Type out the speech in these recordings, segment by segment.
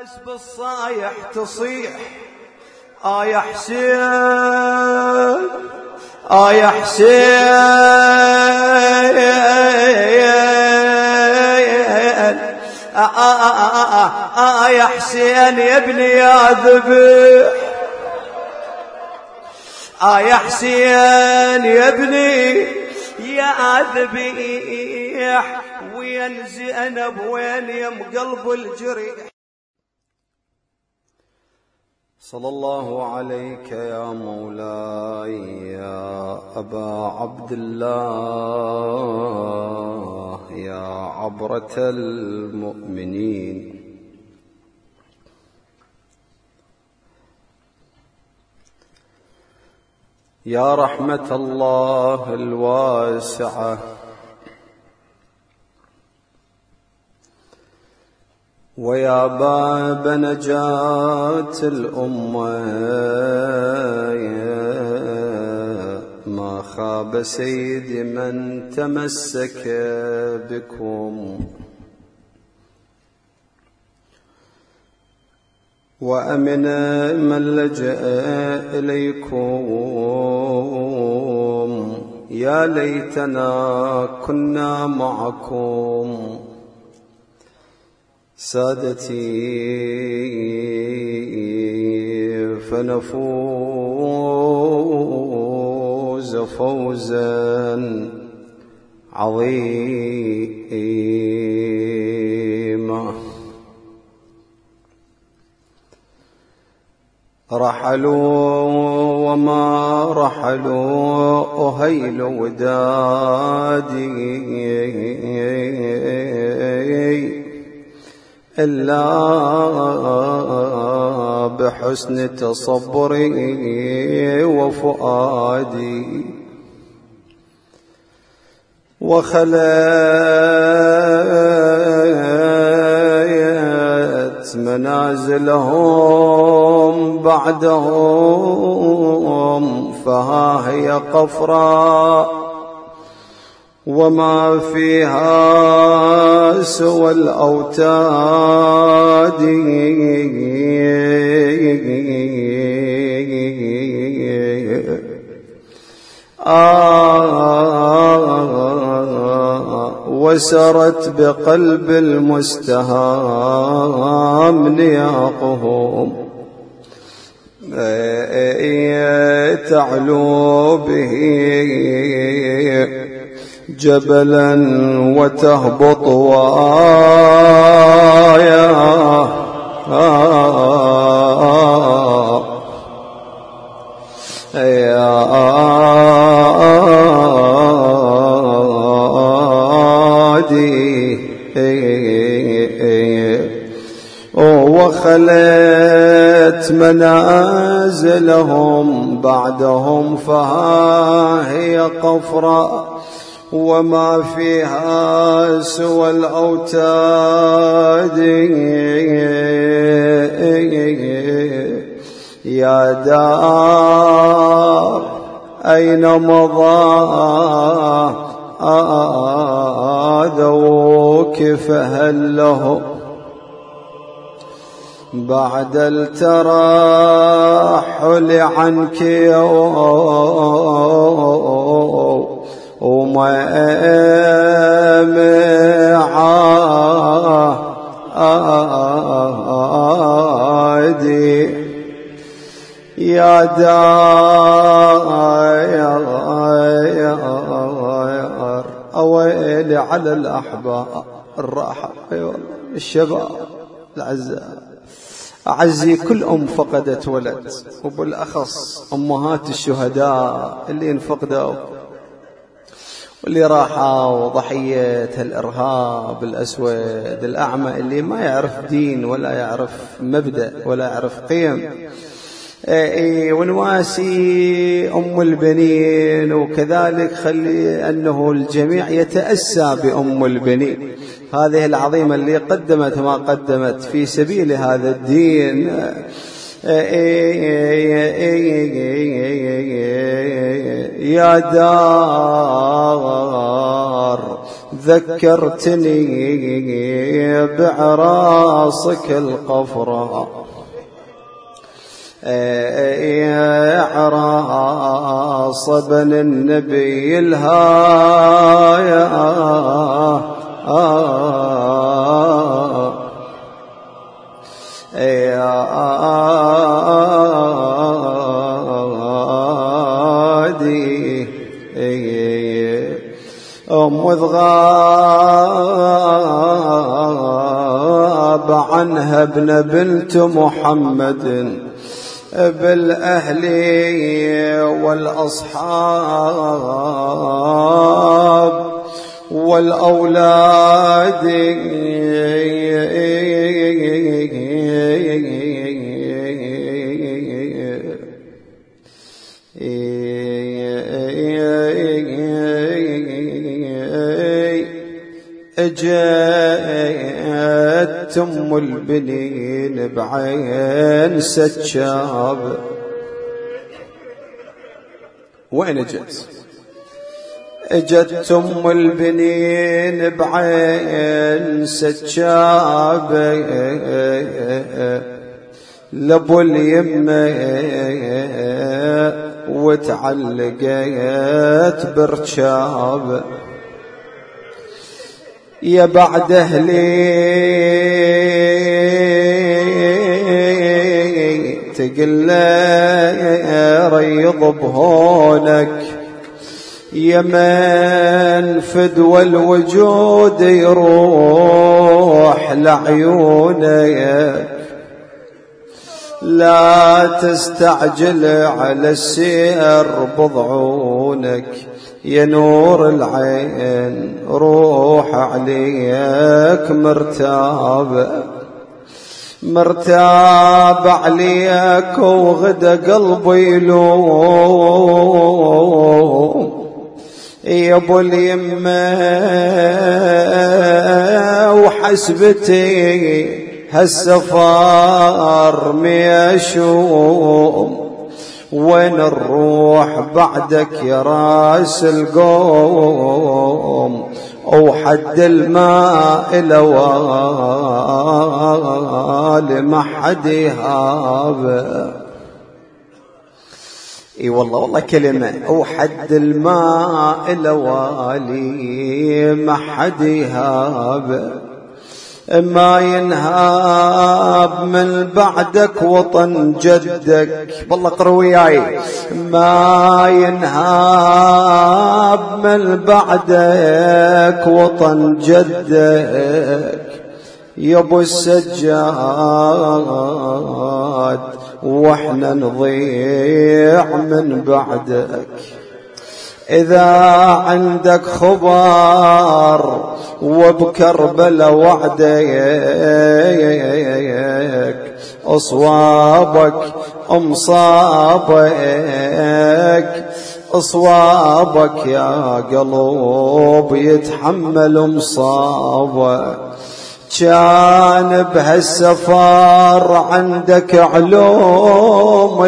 الناس بالصايح تصيح يا حسين يا حسين يا حسين يا ابني يا ذبح يا حسين يا ابني يا ذبيح وين زينب وين يم قلب الجريح. صلى الله عليك يا مولاي يا أبا عبد الله يا عبرة المؤمنين. يا رحمة الله الواسعة ويا باب نجاة الأمة ما خاب سيد من تمسك بكم وأمن من لجأ إليكم. يا ليتنا كنا معكم سادتي فنفوز فوزا عظيما. رحلوا وما رحلوا أهيل ودادي إلا بحسن تصبري وفؤادي وخلت منازلهم بعدهم فها هي قفراء وما فيها سوى الأوتاد. وسرت بقلب المستهام نياقهم تعلو به جبلا وتهبط وايا وخلت منازلهم بعدهم فها هي قفراء وما فيها سوى الأوتاد. يا دار أين مضى ذوك فهل له بعد الترحل عنك ومعادي. يا دار أويلي على الأحباب الراحة الشباب الأعزاء. أعزي كل أم فقدت ولد وبالأخص أمهات الشهداء اللي انفقدوا واللي راحوا ضحية الإرهاب الأسود الأعمى اللي ما يعرف دين ولا يعرف مبدأ ولا يعرف قيم. ونواسي أم البنين وكذلك خلي أنه الجميع يتأسى بأم البنين هذه العظيمة اللي قدمت ما قدمت في سبيل هذا الدين. يا دار ذكرتني بعراسك القفرة، عراس بن النبي الهاية مذ غاب عنها ابن بنت محمد بالأهل والأصحاب والأولاد اجت ام البنين بعين سجاب. وين اجت ام البنين بعين سجاب لابو اليمه وتعلقت برشاب. يا بعد اهلي تقل ريض بهونك، يا من فدوى الوجود يروح لعيونك، لا تستعجل على السير بضعونك، يا نور العين روح عليك مرتاب عليك، وغدا قلبي يلوم يا ابو اليمه وحسبتي هالسفار ميشوم، وين الروح بعدك يا راس القوم، وحد الماء لوالي ما حد يهاب. اي والله كلمة، وحد الماء لوالي ما حد يهاب، ما ينهاب من بعدك وطن جدك. والله قروياي، ما ينهاب من بعدك وطن جدك، يا ابو السجاد واحنا نضيع من بعدك. إذا عندك خبر وبكربلاء وعدك، أصوابك أمصابك، أصوابك يا قلوب يتحمل مصابك. كان بهالسفر عندك علوم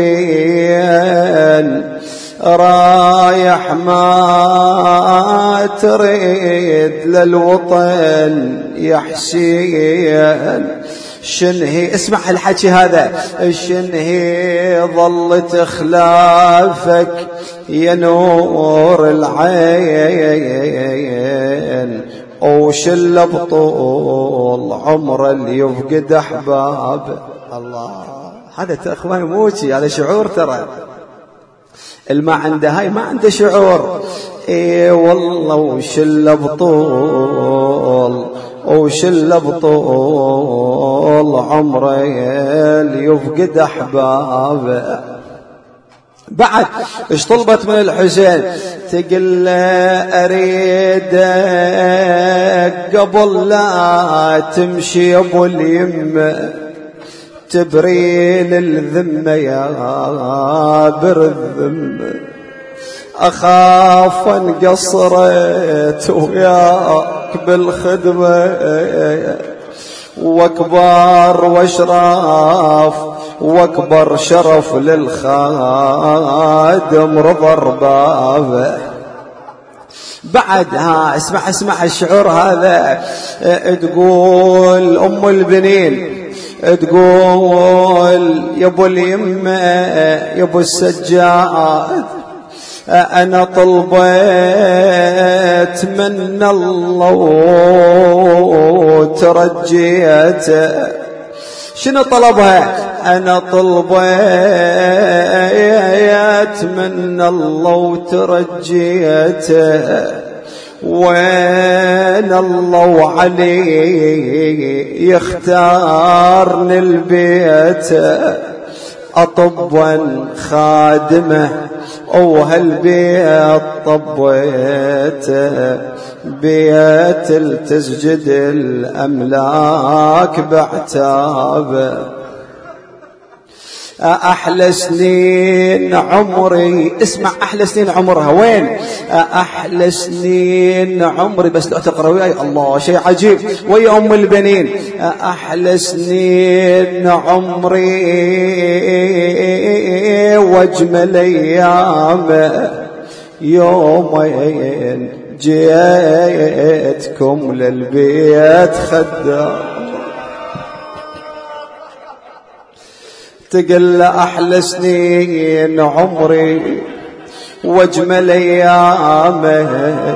البين، رايح ما تريد للوطن يا حسين. شنهي اسمع الحكي هذا، شنهي ظلت خلافك يا نور العين، وشل بطول عمره اللي يفقد احباب. الله، هذا اخواني موجي، هذا شعور ترى. الما عنده هاي ما عنده شعور. اي والله، وشل بطول وشل بطول عمره اللي يفقد احبابه. بعد ايش طلبت من الحسين؟ تقل اريدك قبل لا تمشي يا ابو اليمه، تبرين الذمه يا بر الذمه، اخاف ان قصرت وياك بالخدمه، واكبر واشراف واكبر شرف للخادم رضا ربابه. بعد اسمع الشعور هذا. تقول أم البنين، تقول يا ابو اليمة يا ابو السجاد، أنا طلبت من الله وترجيته. شنو طلبها؟ أنا طلبت من الله وترجيته، وين الله علي يختارني البيت، أطبا خادمه وهالبيت طبيت، بيت تسجد الأملاك بعتابه. أحلى سنين عمري، اسمع أحلى سنين عمرها وين؟ أحلى سنين عمري، بس لو تقرأ وياي الله شيء عجيب ويا أم البنين. أحلى سنين عمري واجمل أيام يومين جيتكم للبيت خدام. تقل أحلى سنين عمري واجمل أيامه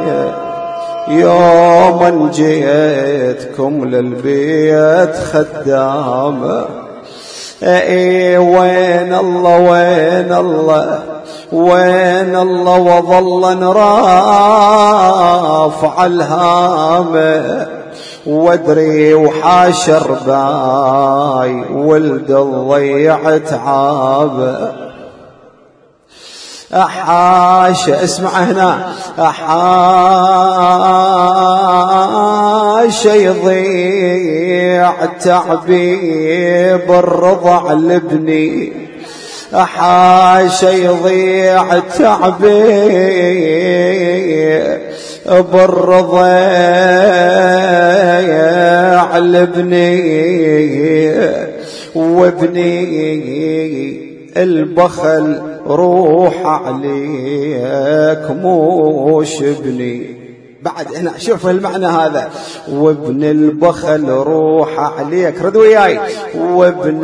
يوما جيتكم للبيت خدامه. وين الله وين الله وين الله، وظل رافع الهامه، وادري وحاشر باي ولد الضيع تعابه. حاش اسمع هنا، حاش يضيع تعبي بالرضع لابني، حاش يضيع تعبي بالرضيع لابني، وابني البخل روح عليك موش ابني. بعد هنا شوف المعنى هذا، وابن البخل روح عليك، رد وياي، وابن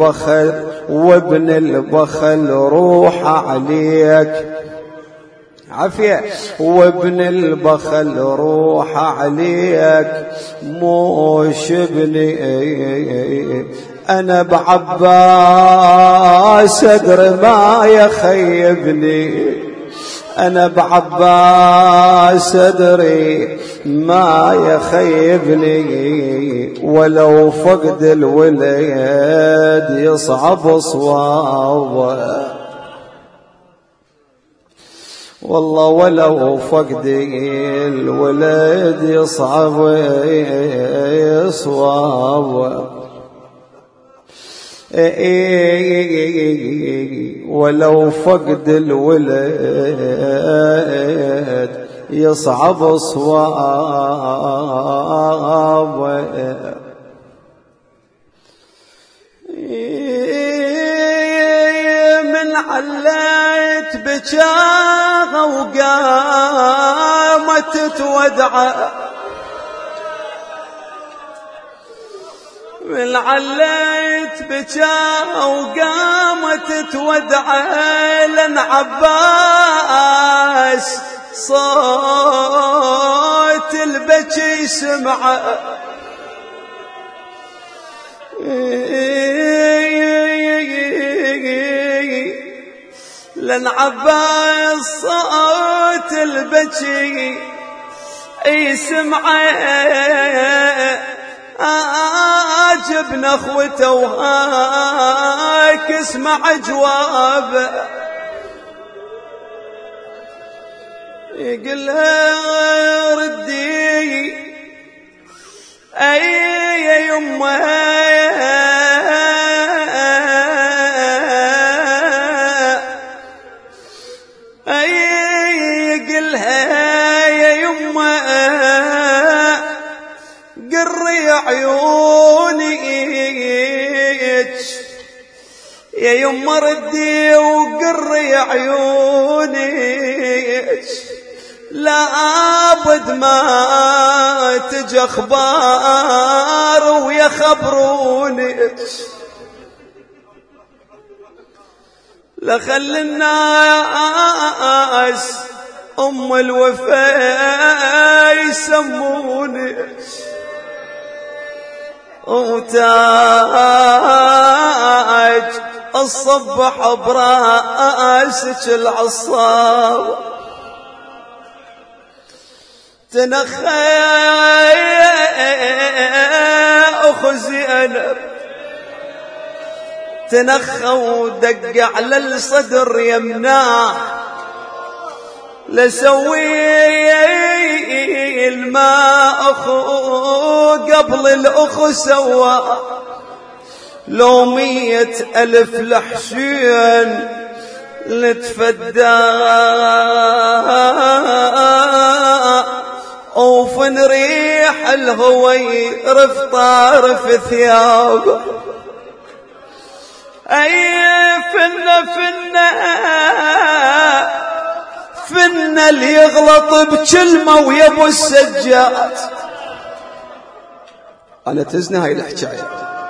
البخل روح عليك عافية، وابن البخل روح عليك موش ابني. أنا بعباس أدري ما يخيبني، أنا بعباس أدري ما يخيبني، ولو فقد الولد يصعب صوابه، والله ولو فقد الولد يصعب صوابه. ولو فقد الولد يصعب صواب. من عليت بجاغة وقامت تودع، من عليت بجاغة وقامت تودع، لن عباس صوت البكي سمعه. لن عباس صوت البكي سمعه، جبن اخوته وهاك اسمع جوابه. يقلها ردي اي يا يمه، اي يقلها يا يمه قري عيونيك يا يما ردي وقري عيونيك، لابد ما تجي اخبار ويخبروني، لخل الناس ام الوفا يسموني، وتاج الصبح براسك العصاب، تنخى أخو زينب، تنخى ودق على الصدر يمناه، لسوي الماء أخو قبل الأخو سوا، لو 100,000 لحشين نتفدى وفن ريح الهوير في طارف ثيابه، أي فن اللي يغلط بكلمة ويبو السجاد. أنا تزنى هاي الحكاية،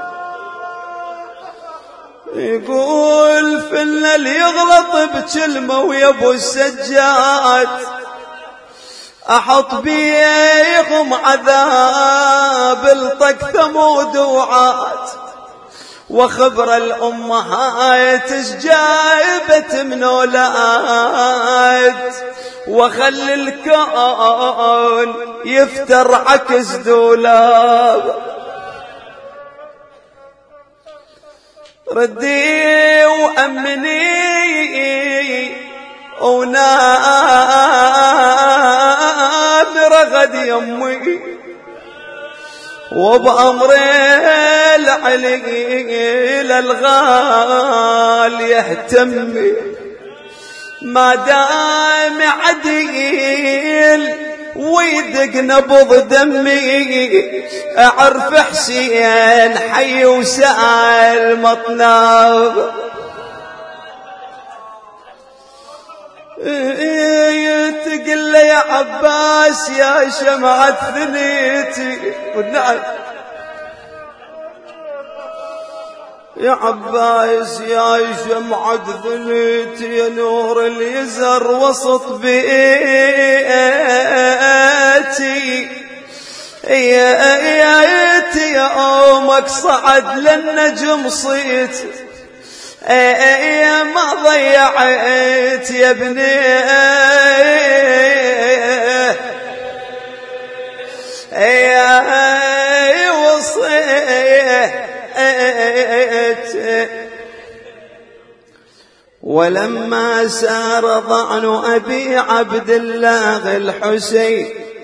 يقول فن اللي يغلط بكلمة ويبو السجاد، أحط بيهم عذاب الطق ثمود وعاد، وخبر الأمهات جايبت من أولاد، وخلي الكون يفتر عكس دولاب، ردي وأمني ونام رغد يمي، وبأمر العلي للغال يهتمي، ما دام عديل ويدق نبض دمي، أعرف حسين حي وسأل مطناب، تقل يا عباس يا شمعة ثنيتي، والنعم يا عباس يا شمعة ثنيتي، يا نور اليزر وسط بيتي، يا أمك صعد للنجم صيت، ما ضيعت يا ابني يا وصيت، ولما سار ضعن أبي عبد الله الحسين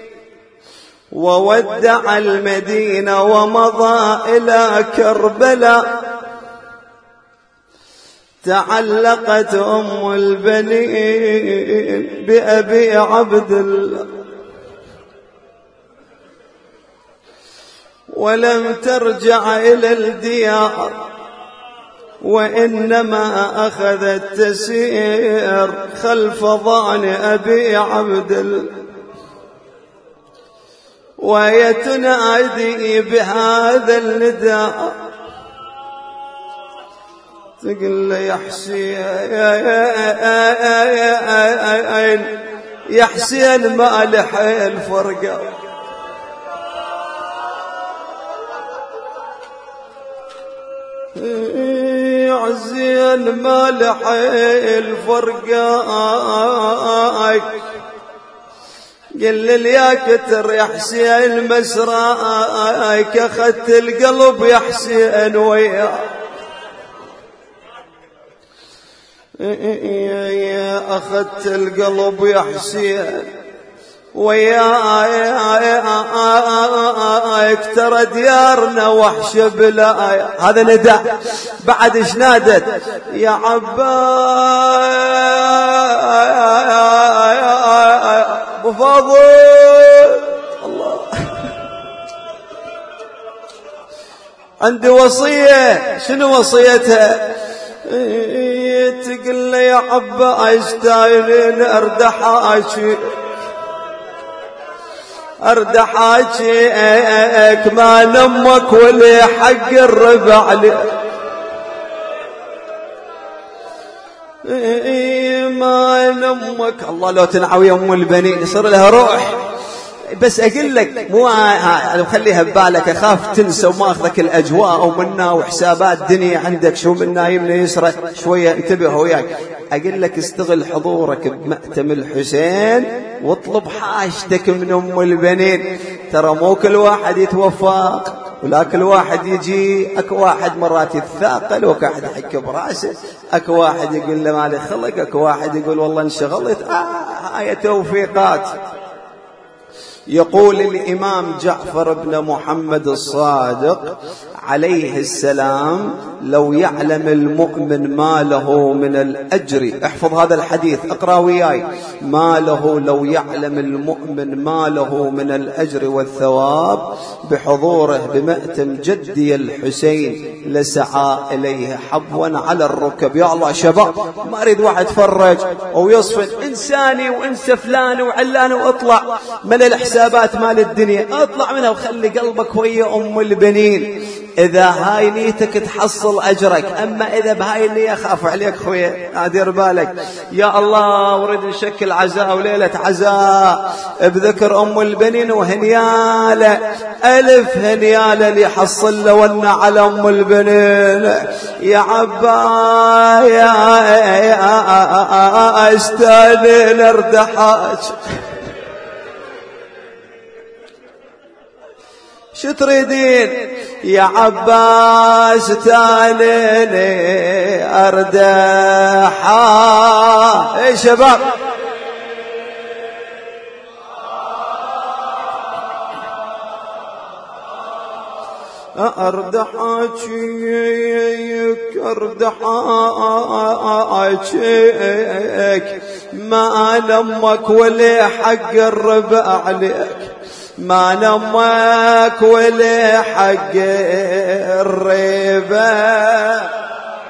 وودع المدينة ومضى إلى كربلاء، تعلقت أم البنين بأبي عبد الله، ولم ترجع إلى الديار، وإنما أخذت تسير خلف ضعن أبي عبد الله، وهي تنادي بهذا النداء، تقول يا حسين يا حسين ما لحي الفرقة، يا حسين ما لحي الفرقة، قل لي يا كتر يا حسين مسراك، أخذت القلب يا حسين وياك، أخذت القلب يا حسين وياك، ترى ديارنا وحش بلا. هذا نداء بعد ايش نادت؟ يا عباس ابو فاضل الله عندي وصية. شنو وصيتها؟ تقول لي يا عباس تايلين اردحاشي، أرد حاجيك ما نمك ولي حق الربع لي ما نمك. الله لو تنعوي أم البنين يصير لها روح. بس أقول لك مو خليها ببالك، أخاف تنسى وما أخذك الأجواء ومنا وحسابات دنيا عندك شو من نايم يسرى شوية. انتبه وياك، أقول لك استغل حضورك بمأتم الحسين واطلب حاجتك من أم البنين. ترى مو كل واحد يتوفق ولا كل واحد يجي. اكو واحد مرات يتثاقل، واكو واحد يحك براسه، اكو واحد يقول له مالي خلق، اكو واحد يقول والله انشغلت. هاي توفيقات. يقول الإمام جعفر بن محمد الصادق عليه السلام: لو يعلم المؤمن ما له من الأجر، احفظ هذا الحديث اقرأ وياي، ما له لو يعلم المؤمن ما له من الأجر والثواب بحضوره بمأتم جدي الحسين لسعى إليه حبوا على الركب. يا الله شباب، ما أريد واحد يتفرج ويصفن إنساني وإنسى فلان وعلان وأطلع من الحسابات مال الدنيا، أطلع منها وخلي قلبك ويا أم البنين. إذا هاي نيتك تحصل أجرك، أما إذا بهاي النية خاف عليك خويا، أدير بالك. يا الله ورد نشكل عزاء وليلة عزاء بذكر أم البنين وهنيالة، ألف هنيالة اللي حصل لونا على أم البنين. يا عبا يا استاني نردحاج، شو تريدين يا عباس تاليني أردحا. اي شباب أردحاك أردحاك ما نمك ولي حق الربع عليك، ما نمك ولي حق الربا.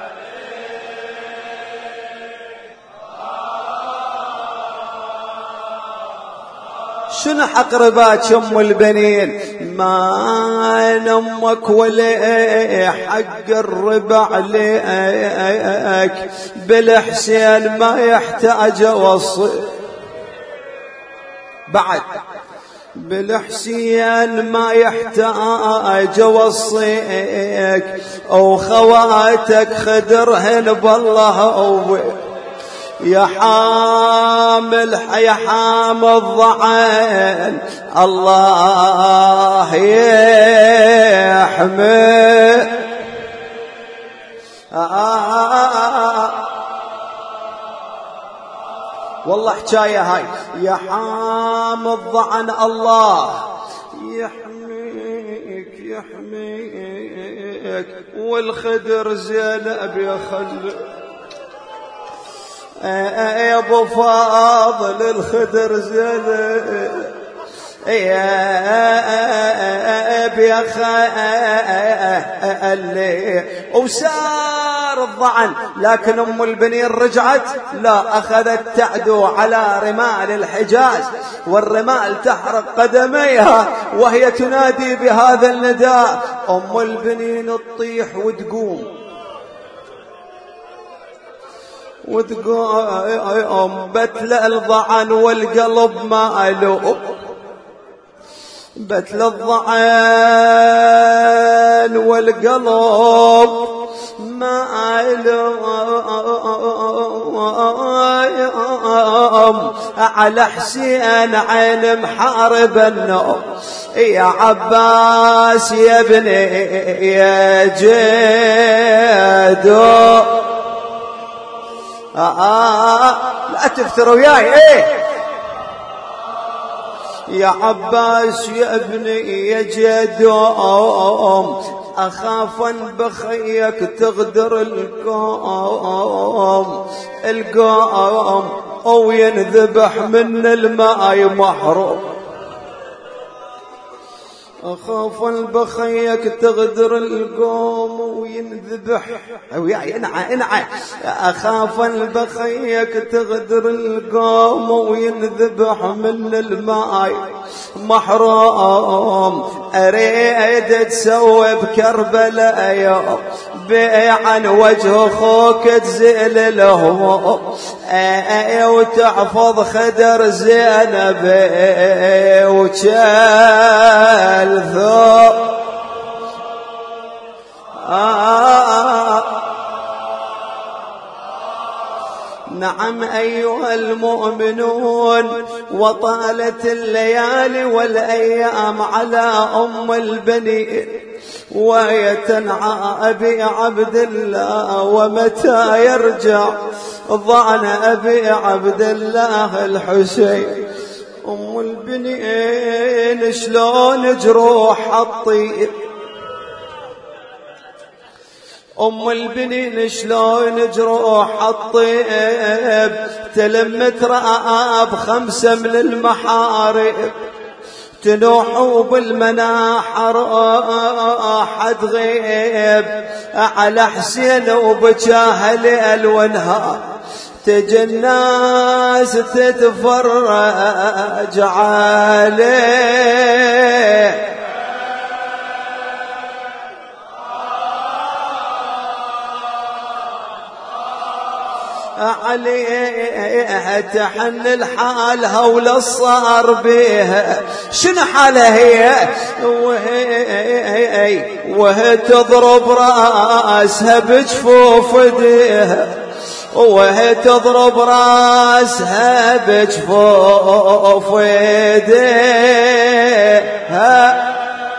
شنو حق رباك أم البنين؟ ما نمك ولا حق الربع عليك، بالحسين ما يحتاج وصي بعد، بالحسين ما يحتاج وصيك، أو خواتك خدرهن بالله يا حامل يا حامل ضعين الله يحمي. والله حكاية هاي. يا حامل ضعن الله يحميك يحميك، والخدر زينب يا خل يا ابو فاضل الخدر زينب يا خالي. وسار الضعن، لكن ام البنين رجعت لا، اخذت تعدو على رمال الحجاز، والرمال تحرق قدميها وهي تنادي بهذا النداء. ام البنين تطيح وتقوم بتل الضعن والقلب ما ألوب، بتل الضعن والقلب ما ألوم على حسين عين محارب النوم. يا عباس يا ابني يا جدو لا تفتروا وياي. يا عباس يا ابني يا جدوم، أخافا بخيك تغدر القوم أو ينذبح من الماء محروم. أخافا بخيك تغدر القوم وينذبح وياي انعى أخافا بخيك تغدر القوم وينذبح من الماء محروم أريد تسوي بكربلاء يوم عن وجه أخوك تزيل الهموم وتحفظ خدر زينب وشال ثوب نعم أيها المؤمنون وطالت الليالي والأيام على أم البنين وهي تنعى أبي عبد الله ومتى يرجع ضعن أبي عبد الله الحسين. أم البنين شلون جروح الطيب أم البنين شلون جروح الطيب تلم تراب 5 من المحارب تنوحوا بالمناحر حد غيب على حسين وبجاه ليل ونهار تجي الناس تتفرج عليه عليها تحن الحالها ولا صار بيها شنو حالها هي وهي تضرب راسها بجفوف ايديها وهي تضرب راسها بجفوف ايديها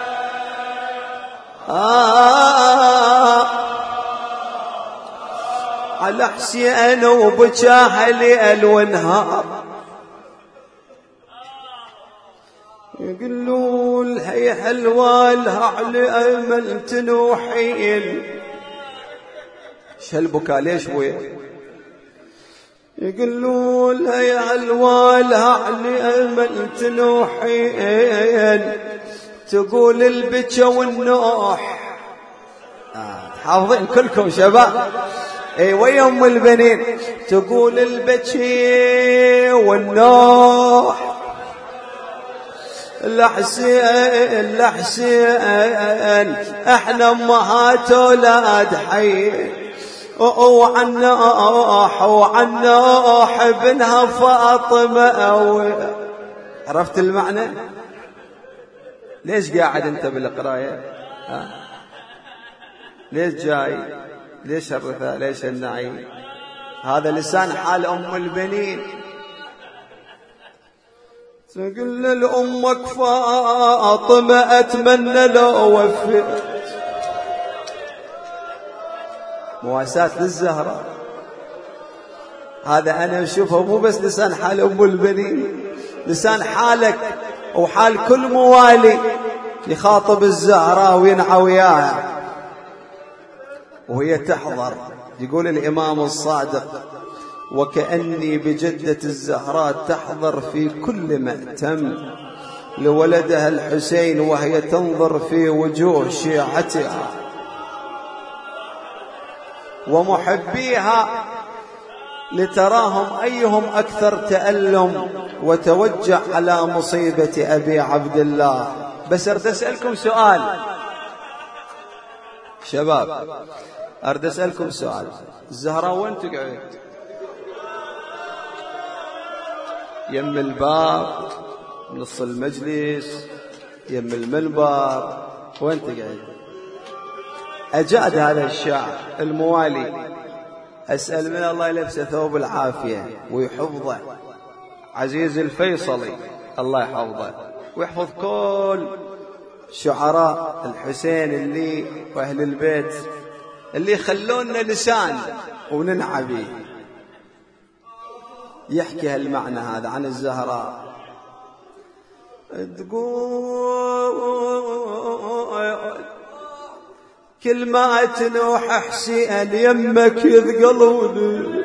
على حسين وبجاه ليل ونهار يقولوا هي حلوة لها على أمل تنوحين شلبكا ليش بويا يقولوا هي حلوة لها على أمل تنوحين تقول البكا والنوح حافظين كلكم شباب ويا أم البنين تقول البكي والنوح الحسين احنا امهات اولاد حي وعن نوح ابنها فاطمه عرفت المعنى؟ ليش قاعد انت بالقرايه؟ ليش جاي؟ ليش الرثاء؟ ليش النعيم؟ هذا لسان حال أم البنين تقول لأمك فاطمة أتمنى لو وفيت مواساة للزهرة. هذا أنا أشوفه مو بس لسان حال أم البنين، لسان حالك وحال كل موالي يخاطب الزهرة وينعى وياها وهي تحضر. يقول الإمام الصادق: وكأني بجدة الزهراء تحضر في كل مأتم لولدها الحسين وهي تنظر في وجوه شيعتها ومحبيها لتراهم أيهم أكثر تألم وتوجع على مصيبة أبي عبد الله. بس أريد أسألكم سؤال شباب، أريد أسألكم سؤال. الزهراء وين تقعد؟ يم الباب، نص المجلس، يم المنبر، وين تقعد؟ أجاد هذا الشاعر الموالي أسأل من الله يلبسه ثوب العافية ويحفظه، عزيز الفيصلي الله يحفظه ويحفظ كل شعراء الحسين اللي وأهل البيت اللي يخلونا لسان وننعى به. يحكي هالمعنى هذا عن الزهراء، تقول كل ما تنوح حسين يمك يثقلوني.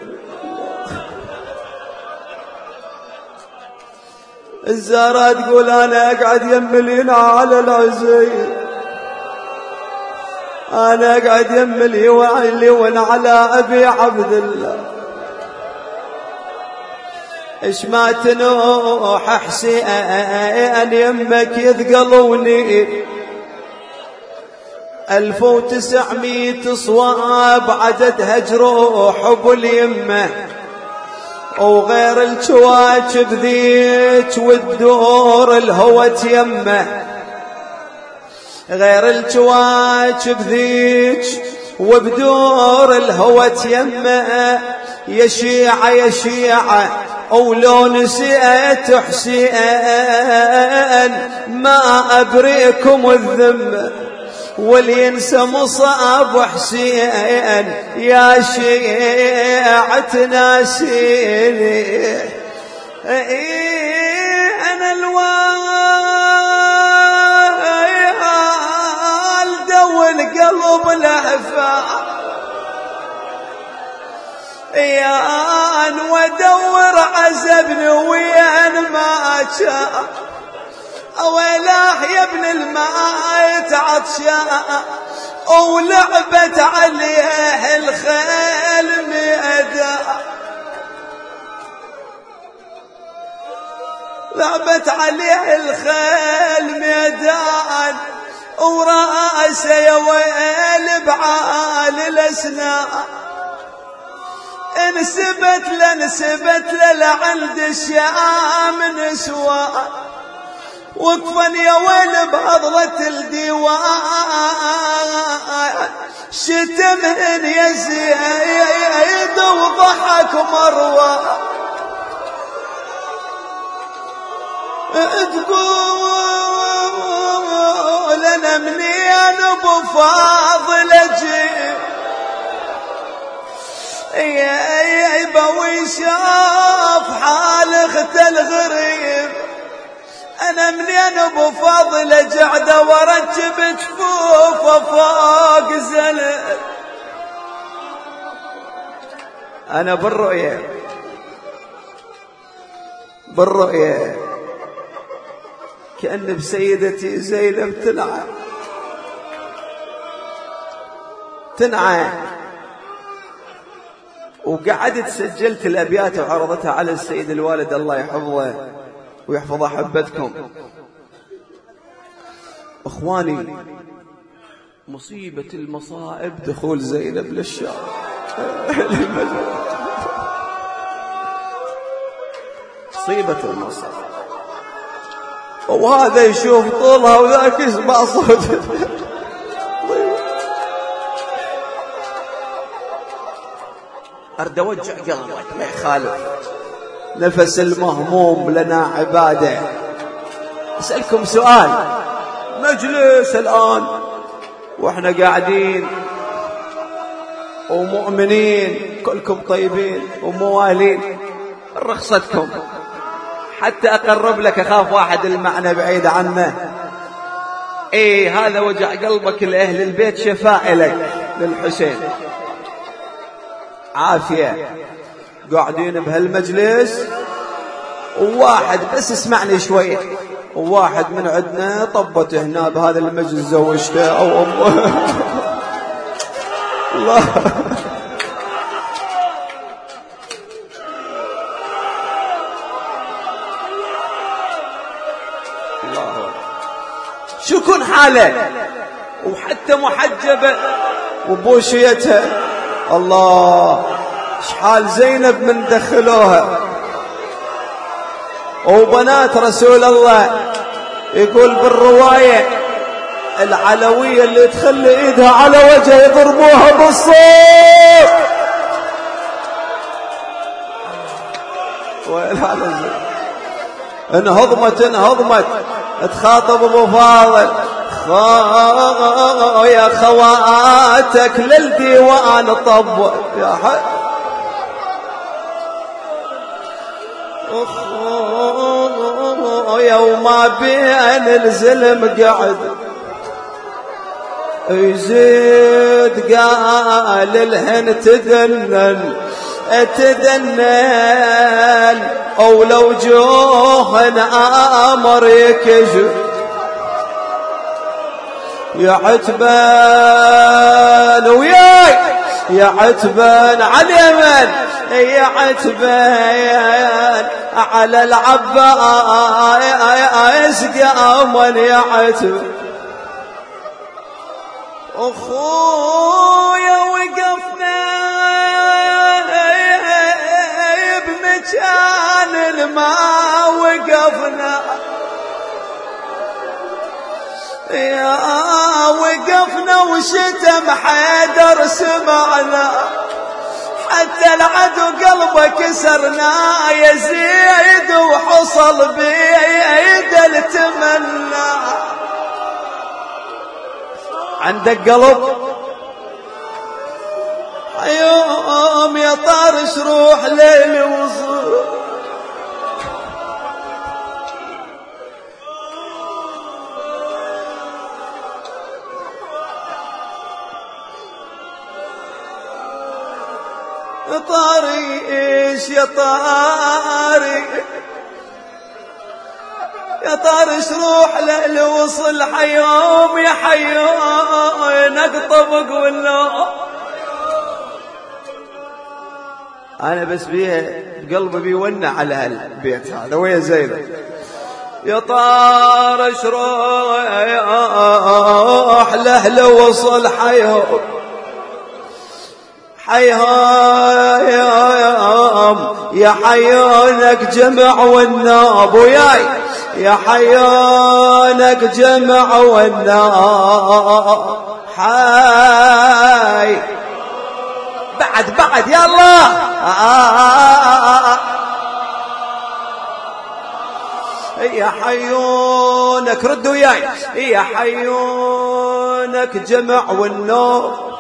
الزهراء تقول أنا أقعد يم الينا على العزيز، أنا أقعد يم اليوان على أبي عبد الله. اش ما تنوح حسين يمك يثقلوني 1900 صواب عددها جروح ابو اليمه وغير الكواكب ذيك والدور الهوت يمه غير الكواكب ذيك وبدور الهوت يمه يا شيعة يا شيعة ولو نسيت حسين ما أبرئكم الذمة واللي ينسى مصاب حسين يا شيعة ناسيني أنا الوالدة والقلب لهفا يان ودور عزبني وين ما شاء ويلاه يا ابن الماء عطشاء ولعبت عليه الخيل ميدا لعبت عليه الخيل ميدان وراسه يا ويل بعالي الاسنان انسبت لعند الشام نسوان وقفا يا ويل بهضلة الديوان شتمهن يا زيد وضحك مروى تقول انا منين ابو فاضل اجيب يا بوي شاف حال اخت الغريب انا منين ابو فاضل قاعده وارتب جفوفه فوق زلل انا بالرؤيه كأن بسيدتي زينب تنعى وقعدت سجلت الأبيات وعرضتها على السيد الوالد الله يحفظه ويحفظ أحبتكم. أخواني مصيبة المصائب دخول زينب للشام مصيبة المصائب وهذا يشوف طولها وذاك يسمع صوتها أرد أوجع قلبك ما يخالف نفس المهموم لنا عبادة. أسألكم سؤال، مجلس الآن وإحنا قاعدين ومؤمنين كلكم طيبين وموالين رخصتكم حتى أقرب لك أخاف واحد المعنى بعيد عنه. إيه هذا وجع قلبك لأهل البيت شفاء لك للحسين عافية. قاعدين بهالمجلس وواحد بس اسمعني شوية وواحد من عندنا طبت هنا بهذا المجلس زوجته أو أمه الله شو كن حاله وحتى محجبة وبوشيتها الله شحال زينب من دخلوها وبنات رسول الله. يقول بالرواية العلوية اللي تخلي ايدها على وجه يضربوها بالصوت انهضمت تخاطب ابو فاضل يا خواتك للديوان طب يا حي يوم بين الزلم قعد يزيد قال الهن تدنن او لو جوهن امر يكشف يا عتبان وياي يا عتبان على اليمن يا عتبان على العباس قامن يا عتبان أخويا وقفنا بمكان الماء وقفنا يا وقفنا وشتم حيدر سمعنا حتى العدو قلبه كسرنا يزيد وحصل بيد التمنى عندك قلب يوم يا طارش روح ليل وصول طارش يا طارق يا طارش روح ليل وصل حيوم يا حيوم نقطبك والله أنا بس بيها قلبي بيونع على هالبيت هذا ويا زينب يا طارش روح لهل وصل حيوم يا حيونك جمع والناب وياي يا حيونك جمع والناب حي بعد يا الله يا حيونك ردوا وياي يا حيونك جمع والناب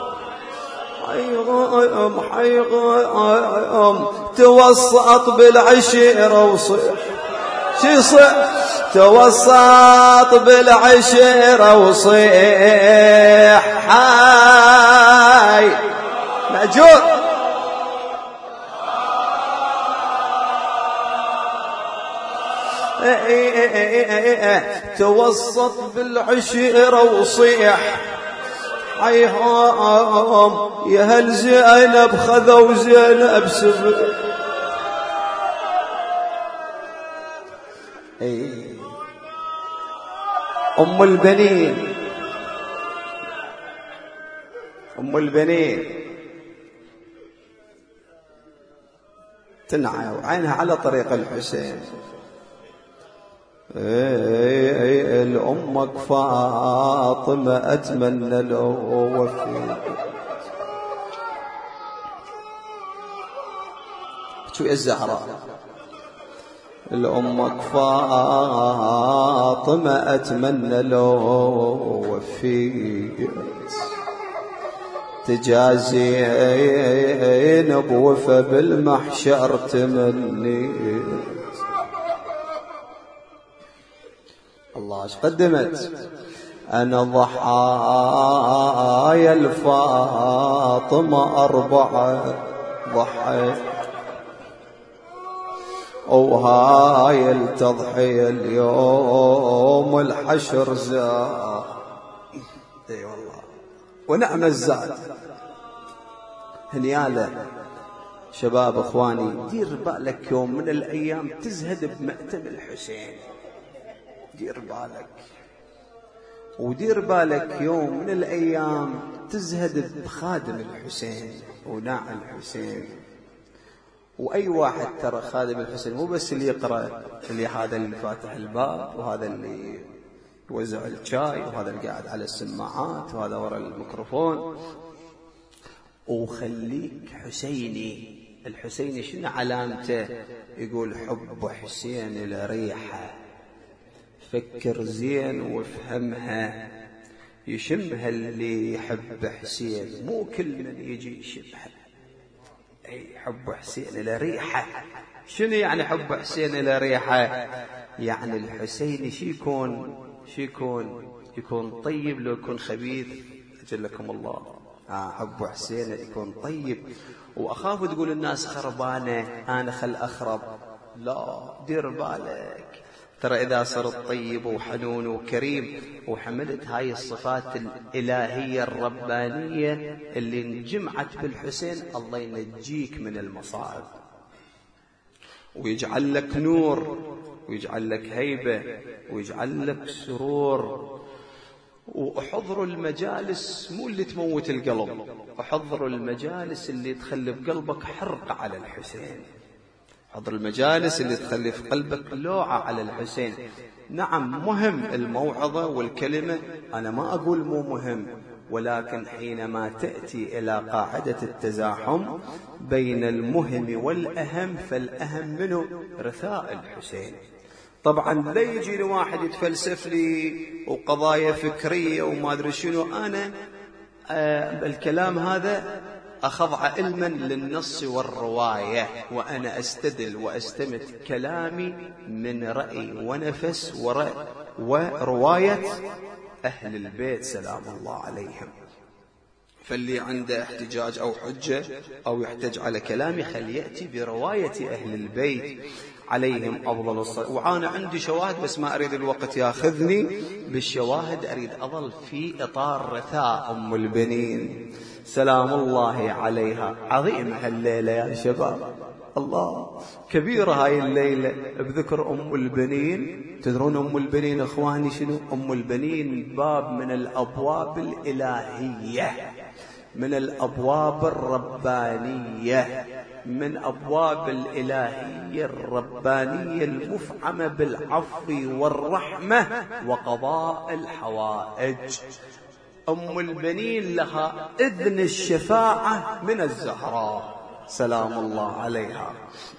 حيغم توسط بالعشيرة وصيح شي صيح توسط بالعشيرة وصيح حي مأجور توسط بالعشيرة وصيح حيهم يا هل زينب خذوا زينب سبل أم البنين تنعى وعينها على طريق الحسين لأمك فاطمة أتمنى لو وفيك شو الزهراء لأمك فاطمة أتمنى لو وفيك تجازين بوفا بالمحشر تمني الله ايش قدمت أنا ضحايا الفاطمة 4 ضحيت وهاي التضحية اليوم الحشر زاد اي والله ونعم الزاد هنياله شباب اخواني دير بالك يوم من الايام تزهد بمأتم الحسين دير بالك ودير بالك يوم من الأيام تزهد بخادم الحسين وناع الحسين وأي واحد ترى خادم الحسين مو بس اللي يقرأ اللي هذا اللي فاتح الباب وهذا اللي يوزع الشاي وهذا اللي قاعد على السماعات وهذا وراء الميكروفون وخليك حسيني الحسيني شنو علامته يقول حب حسين لريحه فكر زين وافهمها يشمها اللي يحب حسين مو كل من يجي يشمها اي حب حسين إلى ريحه شنو يعني حب حسين إلى ريحه يعني الحسين يكون طيب لو يكون خبيث أجلكم الله حب حسين يكون طيب وأخاف تقول الناس خربانة أنا خل أخرب لا دير بالك ترى إذا صرت طيب وحنون وكريم وحملت هاي الصفات الإلهية الربانية اللي انجمعت بالحسين، الله ينجيك من المصائب ويجعل لك نور ويجعل لك هيبة ويجعل لك سرور. وأحضروا المجالس مو اللي تموت القلب، أحضروا المجالس اللي تخلي بقلبك حرق على الحسين، حضر المجالس اللي تخلي في قلبك لوعة على الحسين. نعم مهم الموعظة والكلمة، أنا ما أقول مو مهم، ولكن حينما تأتي إلى قاعدة التزاحم بين المهم والأهم، فالأهم منه رثاء الحسين. طبعا لا يجي لي واحد يتفلسف لي وقضايا فكرية وما أدري شنو، أنا الكلام هذا أخضع علما للنص والرواية، وأنا أستدل وأستمد كلامي من رأي ونفس ورواية أهل البيت سلام الله عليهم. فاللي عنده احتجاج أو حجة أو يحتج على كلامي خليأتي برواية أهل البيت عليهم أفضل الصلاة. وأنا عندي شواهد بس ما أريد الوقت ياخذني بالشواهد، أريد أظل في إطار رثاء أم البنين سلام الله عليها. عظيمة الليلة يا شباب، الله كبيرة هاي الليلة بذكر أم البنين. تدرون أم البنين إخواني شنو؟ أم البنين باب من الأبواب الإلهية، من الأبواب الربانية، من أبواب الإلهية الربانية المفعمة بالعفو والرحمة وقضاء الحوائج. أم البنين لها إذن الشفاعة من الزهراء سلام الله عليها.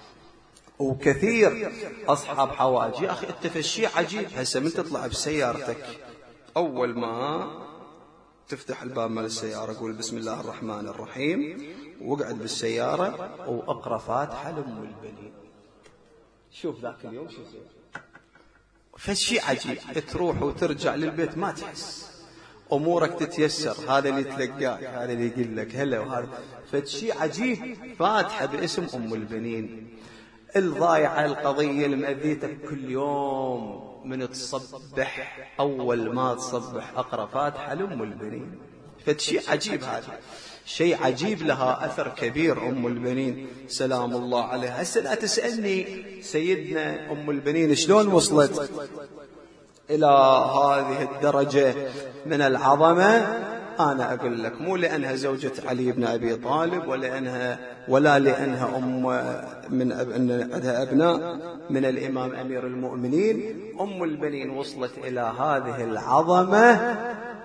وكثير أصحاب حوائج. يا أخي أنت في الشيء عجيب، هسه من تطلع بسيارتك أول ما تفتح الباب مال السيارة قول بسم الله الرحمن الرحيم، واقعد بالسيارة وأقرأ فاتحة لأم البنين. شوف ذاك اليوم شو يصير. فالشيء عجيب، تروح وترجع للبيت ما تحس، أمورك تتيسر، هذا اللي تلقاك، هذا اللي يقول لك هلا، وهذا فالشيء عجيب. فاتحة باسم أم البنين. الضايعة القضية المأذيتك كل يوم من تصبح، أول ما تصبح أقرأ فاتحة لأم البنين. فالشيء عجيب، هذا شيء عجيب، لها أثر كبير أم البنين سلام الله عليها. هسه لا تسألني سيدنا أم البنين شلون وصلت إلى هذه الدرجة من العظمة. أنا أقول لك مو لأنها زوجة علي بن أبي طالب ولا لأنها من عندها أبناء من الإمام أمير المؤمنين. أم البنين وصلت إلى هذه العظمة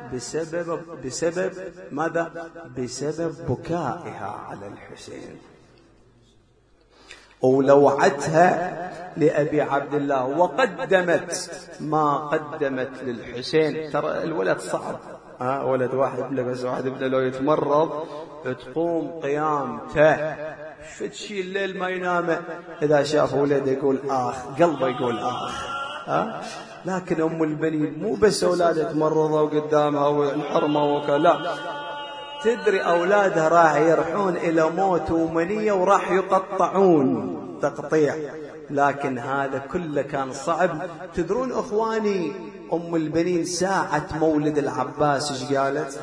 بسبب ماذا؟ بسبب بكائها على الحسين ولوعتها لأبي عبد الله، وقدمت ما قدمت للحسين. ترى الولد صعب، ولد واحد بس واحد ابنه لو يتمرض تقوم قيامته، فتشي الليل ما ينام إذا شاف ولده يقول آخ، قلبه يقول آخ. لكن أم البنين مو بس أولادها تمرضوا قدامها وانحرموا وكلا، تدري أولادها راح يرحون إلى موت ومنية وراح يقطعون تقطيع، لكن هذا كله كان صعب. تدرون أخواني أم البنين ساعة مولد العباس إيش قالت؟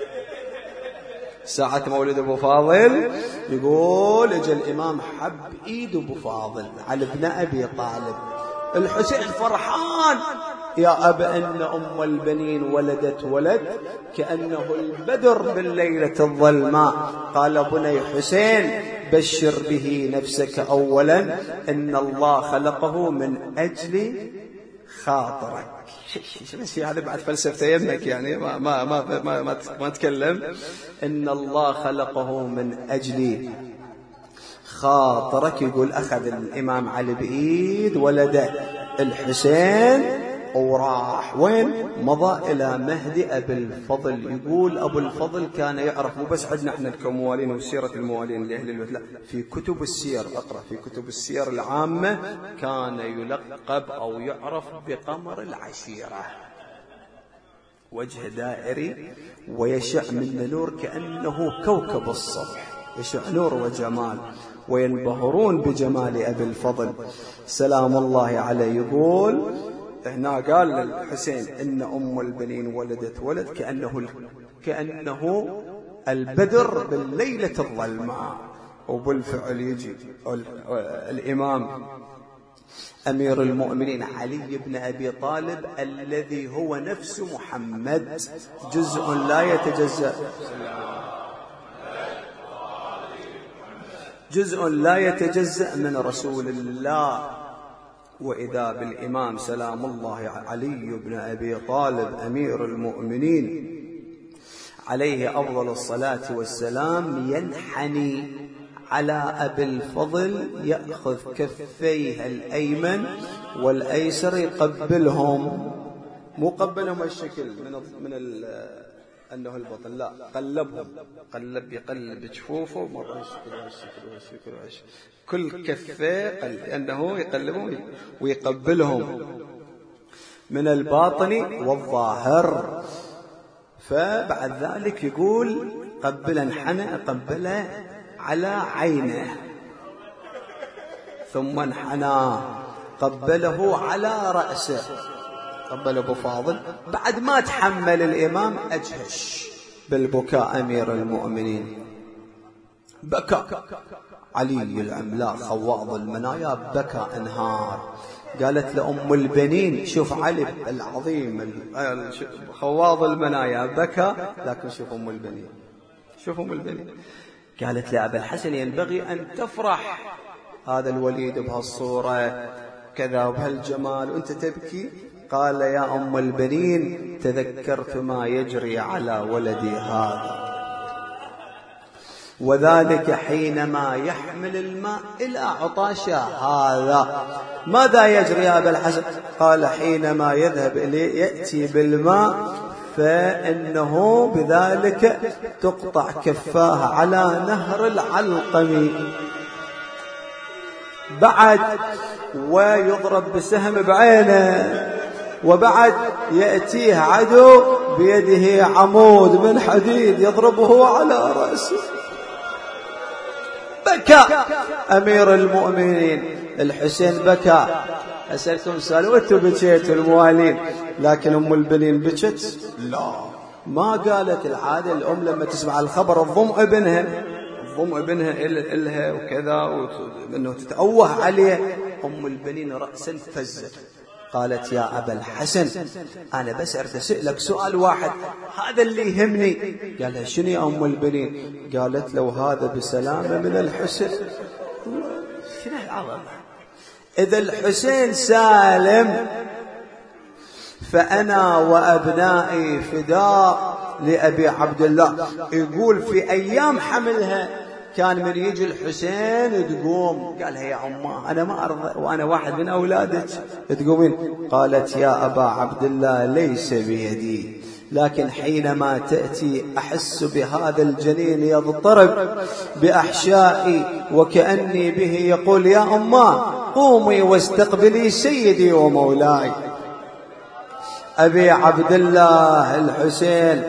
ساعة مولد أبو فاضل يقول اجى الإمام حب إيد أبو فاضل على ابن أبي طالب. الحسين فرحان يا أبا أن أم البنين ولدت ولد كأنه البدر بالليلة الظلماء. قال بني حسين بشر به نفسك أولا إن الله خلقه من أجل خاطرك. بس هذا بعد فلسفة يمك يعني ما تكلم. إن الله خلقه من أجل خاطرك. يقول أخذ الإمام علي بإيد ولده الحسين وراح وين؟ مضى إلى مهدي أبي الفضل. يقول أبو الفضل كان يعرف، مو بس عندنا احنا كموالين وسيرة الموالين لأهل البيت، لا، في كتب السير، أقرأ في كتب السير العامة كان يلقب أو يعرف بقمر العشيرة، وجه دائري ويشع من نور كأنه كوكب الصبح، يشع نور وجمال. وينبهرون بجمال أبي الفضل سلام الله عليه. يقول هنا قال للحسين إن أم البنين ولدت ولد كأنه البدر بالليلة الظلماء. وبالفعل يجي الإمام أمير المؤمنين علي بن أبي طالب الذي هو نفس محمد، جزء لا يتجزأ، جزء لا يتجزأ من رسول الله. وإذا بالإمام سلام الله علي بن أبي طالب أمير المؤمنين عليه أفضل الصلاة والسلام ينحني على أبي الفضل، يأخذ كفيه الأيمن والأيسر يقبلهم، مو قبلهم الشكل من أنه البطن، لا، قلبهم، يقلب جفوفه مرة الشكل كل كفيه أنه يقلبهم ويقبلهم من الباطن والظاهر. فبعد ذلك يقول قبل انحنى قبله على عينه، ثم انحنى قبله على رأسه، قبل أبو فاضل. بعد ما تحمل الإمام أجهش بالبكاء أمير المؤمنين، بكى علي العملاق خواض المنايا، بكى انهار. قالت لأم البنين شوف علي العظيم خواض المنايا بكى، لكن شوف أم البنين، شوف أم البنين. قالت لأبا الحسن ينبغي أن تفرح، هذا الوليد بهالصورة كذا وبهالجمال وأنت تبكي. قال يا أم البنين تذكرت ما يجري على ولدي هذا، وذلك حينما يحمل الماء إلى عطاشا هذا. ماذا يجري يا أبا الحسن؟ قال حينما يذهب إليه يأتي بالماء فإنه بذلك تقطع كفاه على نهر العلقم، بعد ويضرب بسهم بعينه، وبعد يأتيه عدو بيده عمود من حديد يضربه على رأسه. بكى أمير المؤمنين الحسين، بكى. أسألكم سؤال، وأنتم بكيتوا الموالين، لكن أم البنين بكت؟ لا، ما قالت. العادة الأم لما تسمع الخبر تضم ابنها إلها وكذا وأنه تتأوه عليه. أم البنين رأسا فزت، قالت يا أبا الحسن أنا بس أريد أسألك سؤال واحد، هذا اللي يهمني. قالها شنو يا أم البنين؟ قالت لو هذا بسلامة من الحسين. شنو العظمة؟ إذا الحسين سالم فأنا وأبنائي فداء لأبي عبد الله. يقول في أيام حملها كان من يجي الحسين تقوم، قالها يا عماه أنا ما أرضى وأنا واحد من أولادك تقومين. قالت يا أبا عبد الله ليس بيدي، لكن حينما تأتي أحس بهذا الجنين يضطرب بأحشائي وكأني به يقول يا أماه قومي واستقبلي سيدي ومولاي. أبي عبد الله الحسين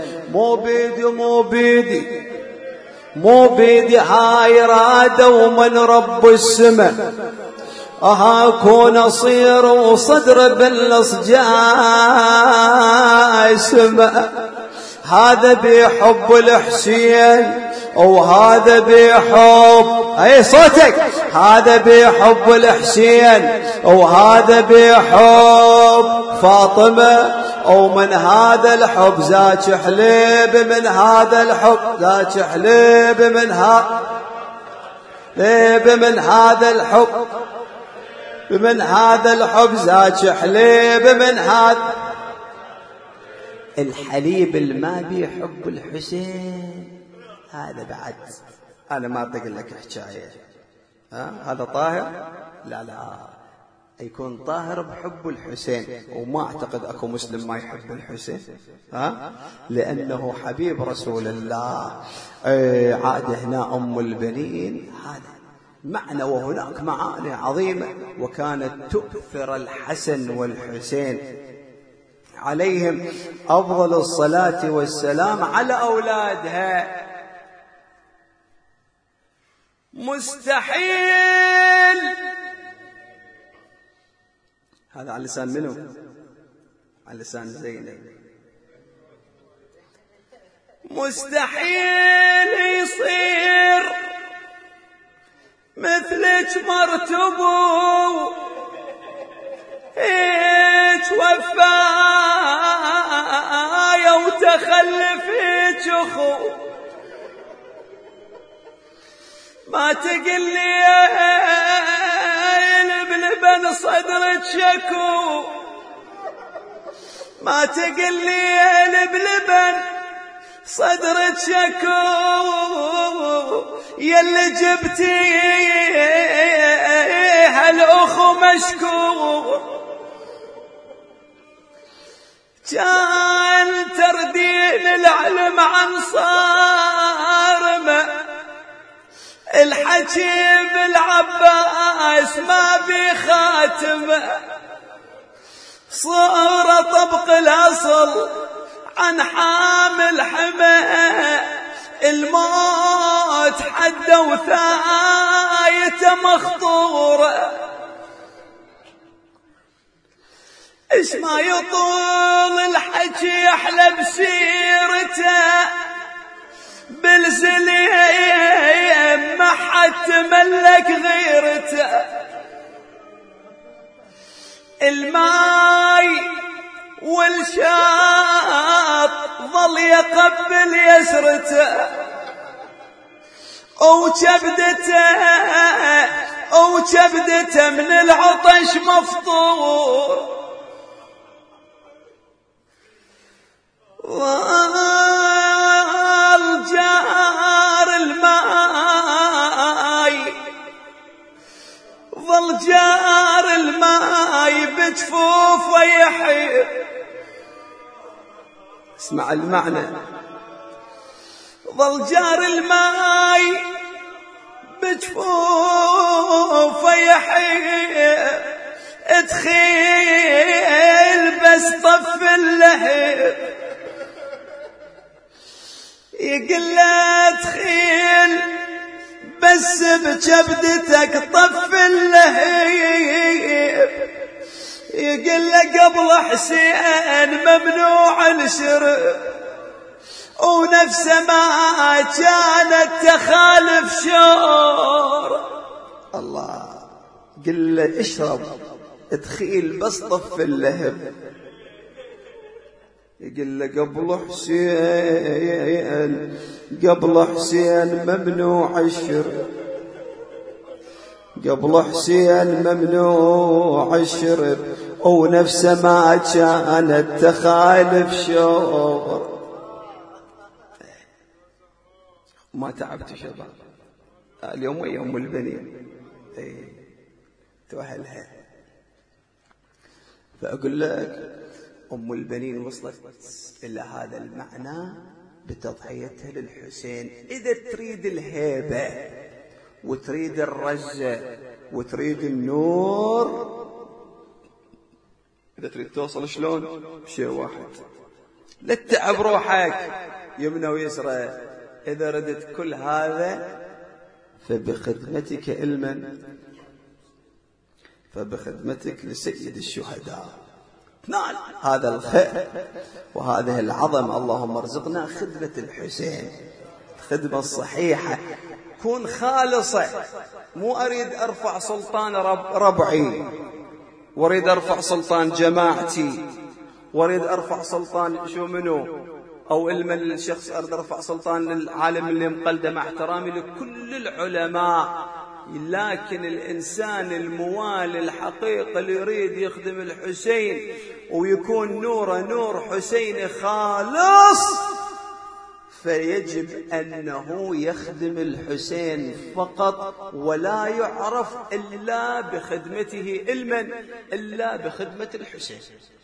مو بيدي هاي رادة ومن رب السماء أهاكون أصير وصدر بالأصجاء سماء. هذا بحب الحسين وهذا بحب أي صوتك، هذا بحب الحسين وهذا بحب فاطمة، ومن هذا الحب ذاك حليب، من هذا الحب ذاك حليب، من هذا الحب، من هذا الحب ذاك حليب، من هذا الحليب الما بيحب الحسين. هذا بعد أنا ما أطق لك حكاية، هذا طاهر؟ لا يكون طاهر بحب الحسين، وما أعتقد أكو مسلم ما يحب الحسين، لأنه حبيب رسول الله. عاد هنا أم البنين هذا معنى، وهناك معاني عظيمة. وكانت تؤثر الحسن والحسين عليهم أفضل الصلاة والسلام على أولادها. مستحيل. هذا على لسان منو؟ على لسان زينب. مستحيل يصير مثلك مرتبو وفايا وتخلفك اخو. ما تقل لي بلبن صدرك شكو، ما تقل لي بلبن صدرك شكو، يلي جبتي هالاخو مشكو. كان تردين العلم عن صارمه، الحكي بالعباس ما بخاتمه، صورة طبق الأصل عن حامل حمى، الموت حد وثايته مخطورة. إيش ما يطول الحكي أحلى بسيرته، بالزليم ما حد تملك غيرته. الماي والشاط ظل يقبل يسرته، وكبدته من العطش مفطور. ظل جار الماي، ظل جار الماي بجفوف ويحير. اسمع المعنى. ظل جار الماي بجفوف ويحير، ادخيل بس طف اللهب، يقول له ادخيل بس بجبدتك طف اللهيب، يقول له قبل حسين ممنوع الشرب، ونفسه ما كانت تخالف شور. الله قل له اشرب ادخيل بس طف اللهب، يقول له قبل حسين ممنوع الشرب، قبل حسين ممنوع الشرب، ونفسه ما كانت تخالف شور. ما تعبت شباب اليوم ويا ام البنين توهلها. فاقول لك أم البنين وصلت إلى هذا المعنى بتضحيتها للحسين. إذا تريد الهيبة وتريد الرجة وتريد النور، إذا تريد توصل شلون؟ شيء واحد، لا تتعب روحك يمنى ويسرى. إذا ردت كل هذا فبخدمتك المن، فبخدمتك لسيد الشهداء نال هذا الخير وهذه العظمة. اللهم ارزقنا خدمة الحسين، الخدمة الصحيحة، كون خالصة. مو أريد أرفع سلطان ربعي، وأريد أرفع سلطان جماعتي، وأريد أرفع سلطان شو منو، أو علم الشخص أريد أرفع سلطان للعالم اللي مقلده، مع احترامي لكل العلماء. لكن الإنسان الموالي الحقيقي اللي يريد يخدم الحسين ويكون نوره نور حسين خالص، فيجب أنه يخدم الحسين فقط، ولا يعرف إلا بخدمته المن إلا بخدمة الحسين.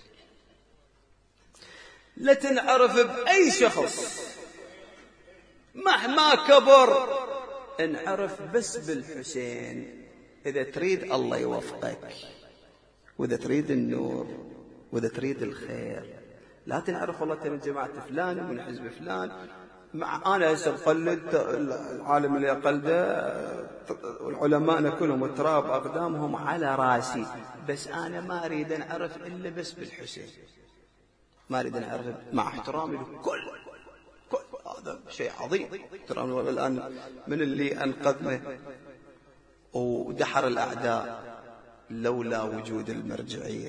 لا تنعرف بأي شخص مهما كبر، انعرف بس بالحسين. إذا تريد الله يوفقك، وإذا تريد النور، وإذا تريد الخير. لا تنعرف والله من جماعة فلان ومن حزب فلان مع أنا هسه بقلد العالم اللي أقلده والعلماء كلهم التراب أقدامهم على راسي، بس أنا ما أريد أن أعرف إلا بس بالحسين، ما أريد أن أعرف، مع احترامي لكل هذا شيء عظيم. احترامي الآن من اللي أنقذنا ودحر الأعداء لولا وجود المرجعية،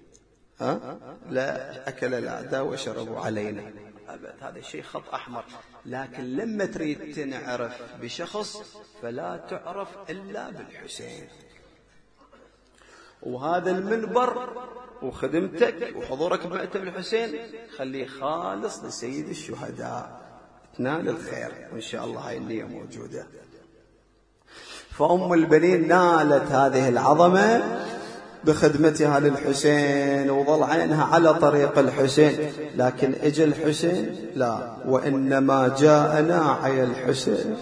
لا أكل الأعداء وشربوا علينا. هذا شيء خط أحمر. لكن لما تريد تنعرف بشخص فلا تعرف إلا بالحسين. وهذا المنبر وخدمتك وحضورك بمأتم الحسين خليه خالص لسيد الشهداء، تنال الخير وإن شاء الله هاي النية موجودة. فأم البنين نالت هذه العظمة بخدمتها للحسين وظل عينها على طريق الحسين. لكن اجى الحسين لا، وإنما جاء ناعي الحسين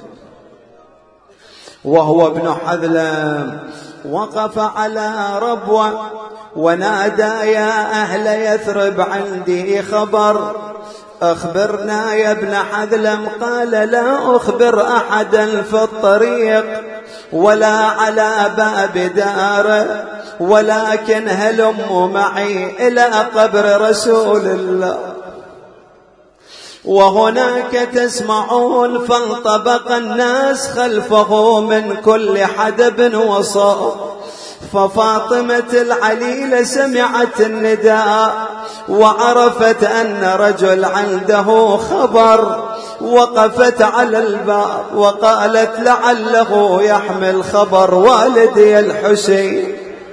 وهو ابن حذلم، وقف على ربوة ونادى يا أهل يثرب عندي خبر، أخبرنا يا ابن حذلم. قال لا أخبر أحدا في الطريق ولا على باب داره، ولكن هلموا معي إلى قبر رسول الله وهناك تسمعون. فانطبق الناس خلفه من كل حدب وصوب، ففاطمة العليلة سمعت النداء وعرفت أن رجل عنده خبر، وقفت على الباب وقالت لعله يحمل خبر والدي الحسين.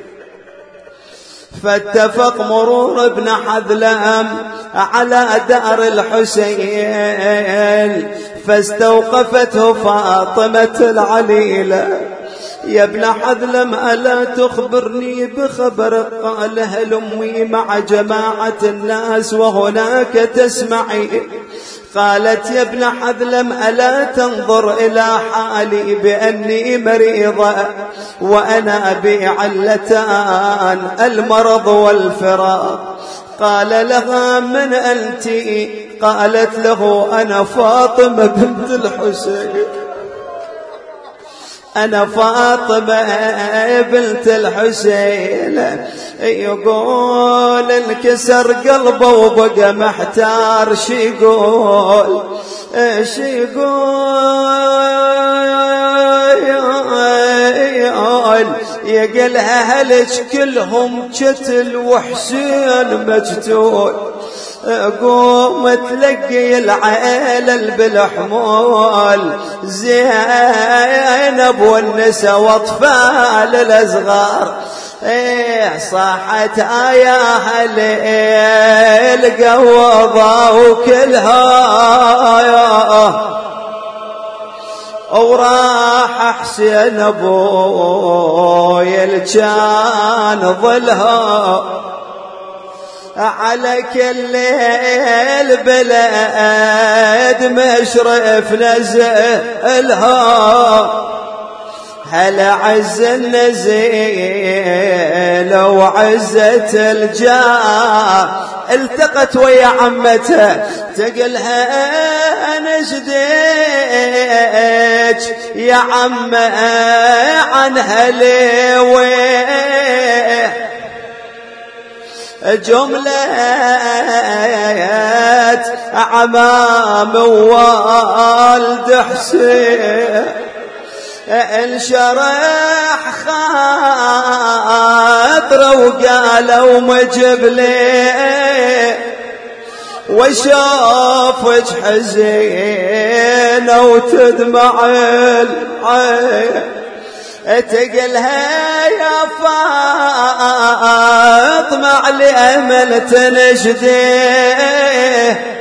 فاتفق مرور ابن حذلم على دار الحسين، فاستوقفته فاطمة العليلة يا ابن حذلم ألا تخبرني بخبر؟ قال هل أمي مع جماعة الناس وهناك تسمعي. قالت يا ابن حذلم ألا تنظر إلى حالي بأني مريضة وأنا أبي علتان المرض والفراق. قال لها من أنت؟ قالت له أنا فاطمة بنت الحسين، أنا فاطمة بنت الحسين. يقول انكسر قلبه وبقى محتار شي يقول يقلها هلج كلهم قتل وحسين مقتول. قوم تلقي العيلة بالحمول، زينب والنسا واطفال الأصغار. صاحت يا أهل القوضة وكلها وراح حسين أبوي الجان ظلها على كل البلاد مشرف نزلها. هل عز النزيل وعزة الجاه التقت ويا عمته تقلها أنا جديك يا عم عن هلويه. جملة عمام والد حسين انشرح خاطره وقالوا مجب لي وشافك حزين وتدمع العين. تقلها يا فاطمة على أمل تنجديه.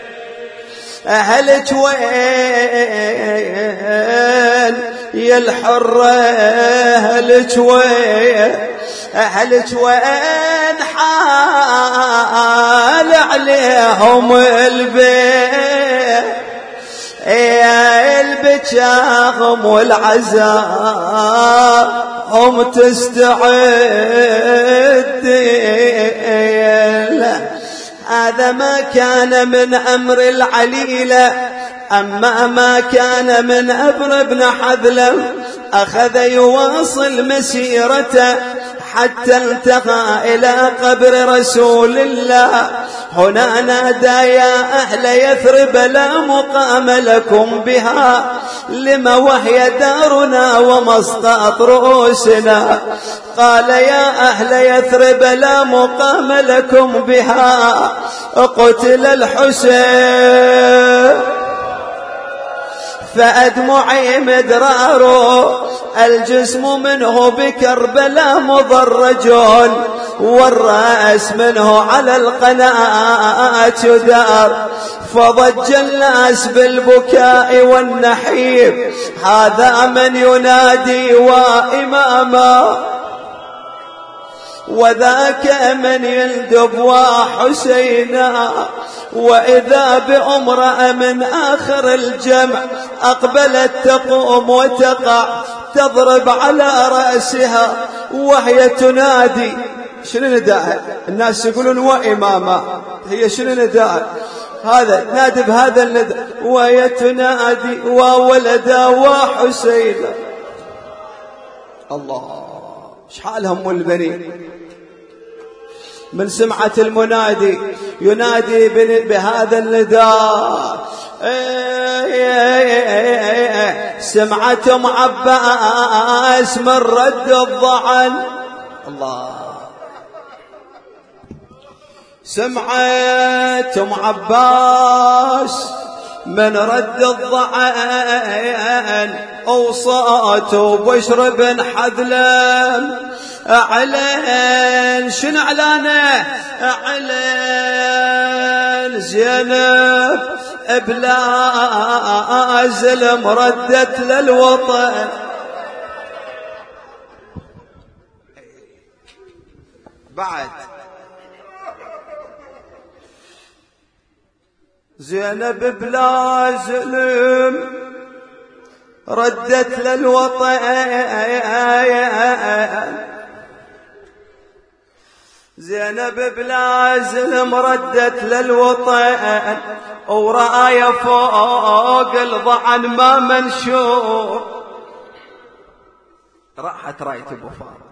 أهلك وين يا الحرة أهلك وين؟ أهلك وين حال عليهم البيت؟ يا البكاهم والعزاء هم تستعد هذا ما كان من أمر العليلة. أما ما كان من أمر بن حذلم أخذ يواصل مسيرته حتى انتهى إلى قبر رسول الله. هنا نادى يا أهل يثرب لا مقام لكم بها، لما وهي دارنا ومسقط رؤوسنا. قال يا أهل يثرب لا مقام لكم بها، قتل الحسين فأدمعي مدرار، الجسم منه بكربلاء مضرج، والرأس منه على القناة يدار. فضج الناس بالبكاء والنحيب، هذا من ينادي وإماما، وذاك من يندب وحسينا. وإذا بأمرأة من آخر الجمع أقبلت تقوم وتقع تضرب على رأسها وهي تنادي. شنو نداء؟ الناس يقولون وإماما، هي شنو نداء؟ هذا نادي بهذا النداء، وهي تنادي وولدا وحسينا. الله، شحالهم البنين من سمعة المنادي ينادي بهذا النداء. سمعتم عباس من رد الضعن. الله، سمعتم عباس من رد الضعن، أوصات بشر بن حذلم أعلن. شنو أعلانه؟ أعلن زينب بلا زلم ردت للوطن. بعد زينب بلا زلم ردت للوطن. زينب بلا زلم ردت للوطن، وراية فوق الضعن ما منشور. راحت راية ابو فاضل.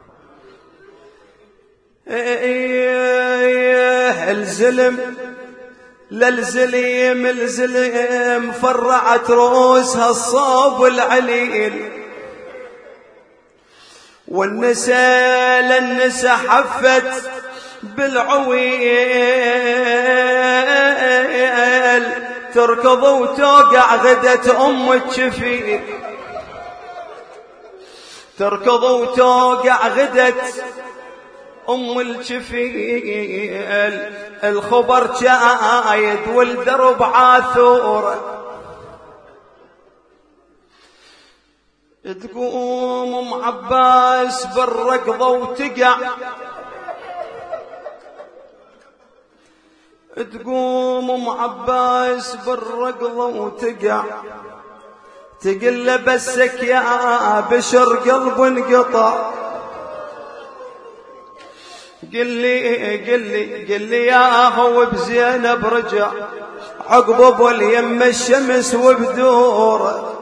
الزلم للزليم، الزليم فرعت رؤوسها الصوب العليل، والنساء للنساء حفت بالعويل، تركض وتوقع غدة أم الشفيل، تركض وتوقع غدة أم الشفيل. الخبر جايد والدرب عاثور، تقوم ام عباس بالركضة وتقع، تقوم ام عباس بالركضة وتقع، تقل بسك يا بشر قلب انقطع. قل لي يا هو بزينب رجع عقب ابو اليم الشمس وبدوره.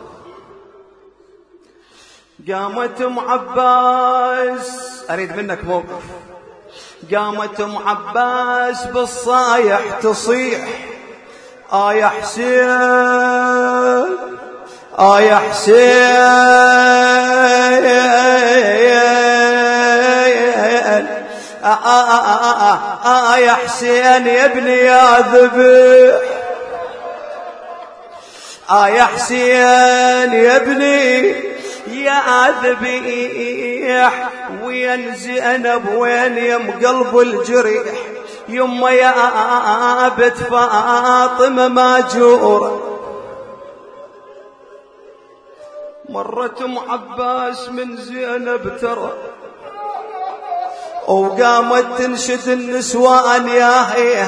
قامت ام عباس، اريد منك موقف. قامت ام عباس بالصايح تصيح يا حسين، يا حسين، يا حسين يا ابني يا ذبيح، يا حسين يا ابني يا ذبيح. وين زينب وين يم قلب الجريح، يما يا بنت فاطمة ماجورة. مرت ام عباس من زينب ترى، وقامت تنشد النسوان يا هي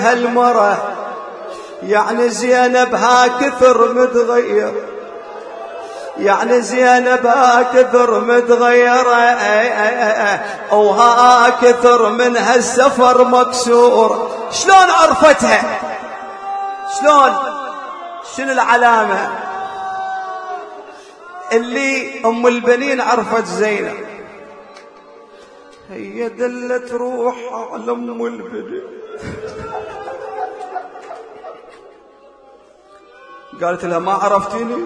هالمرة، يعني زينب ها كثر متغير، يعني زينب كثر متغيرة وها كثر من هالسفر مكسور. شلون عرفتها؟ شلون؟ شنو العلامة اللي أم البنين عرفت زينب؟ هي دلت روح على أم البنين، قالت لها ما عرفتيني؟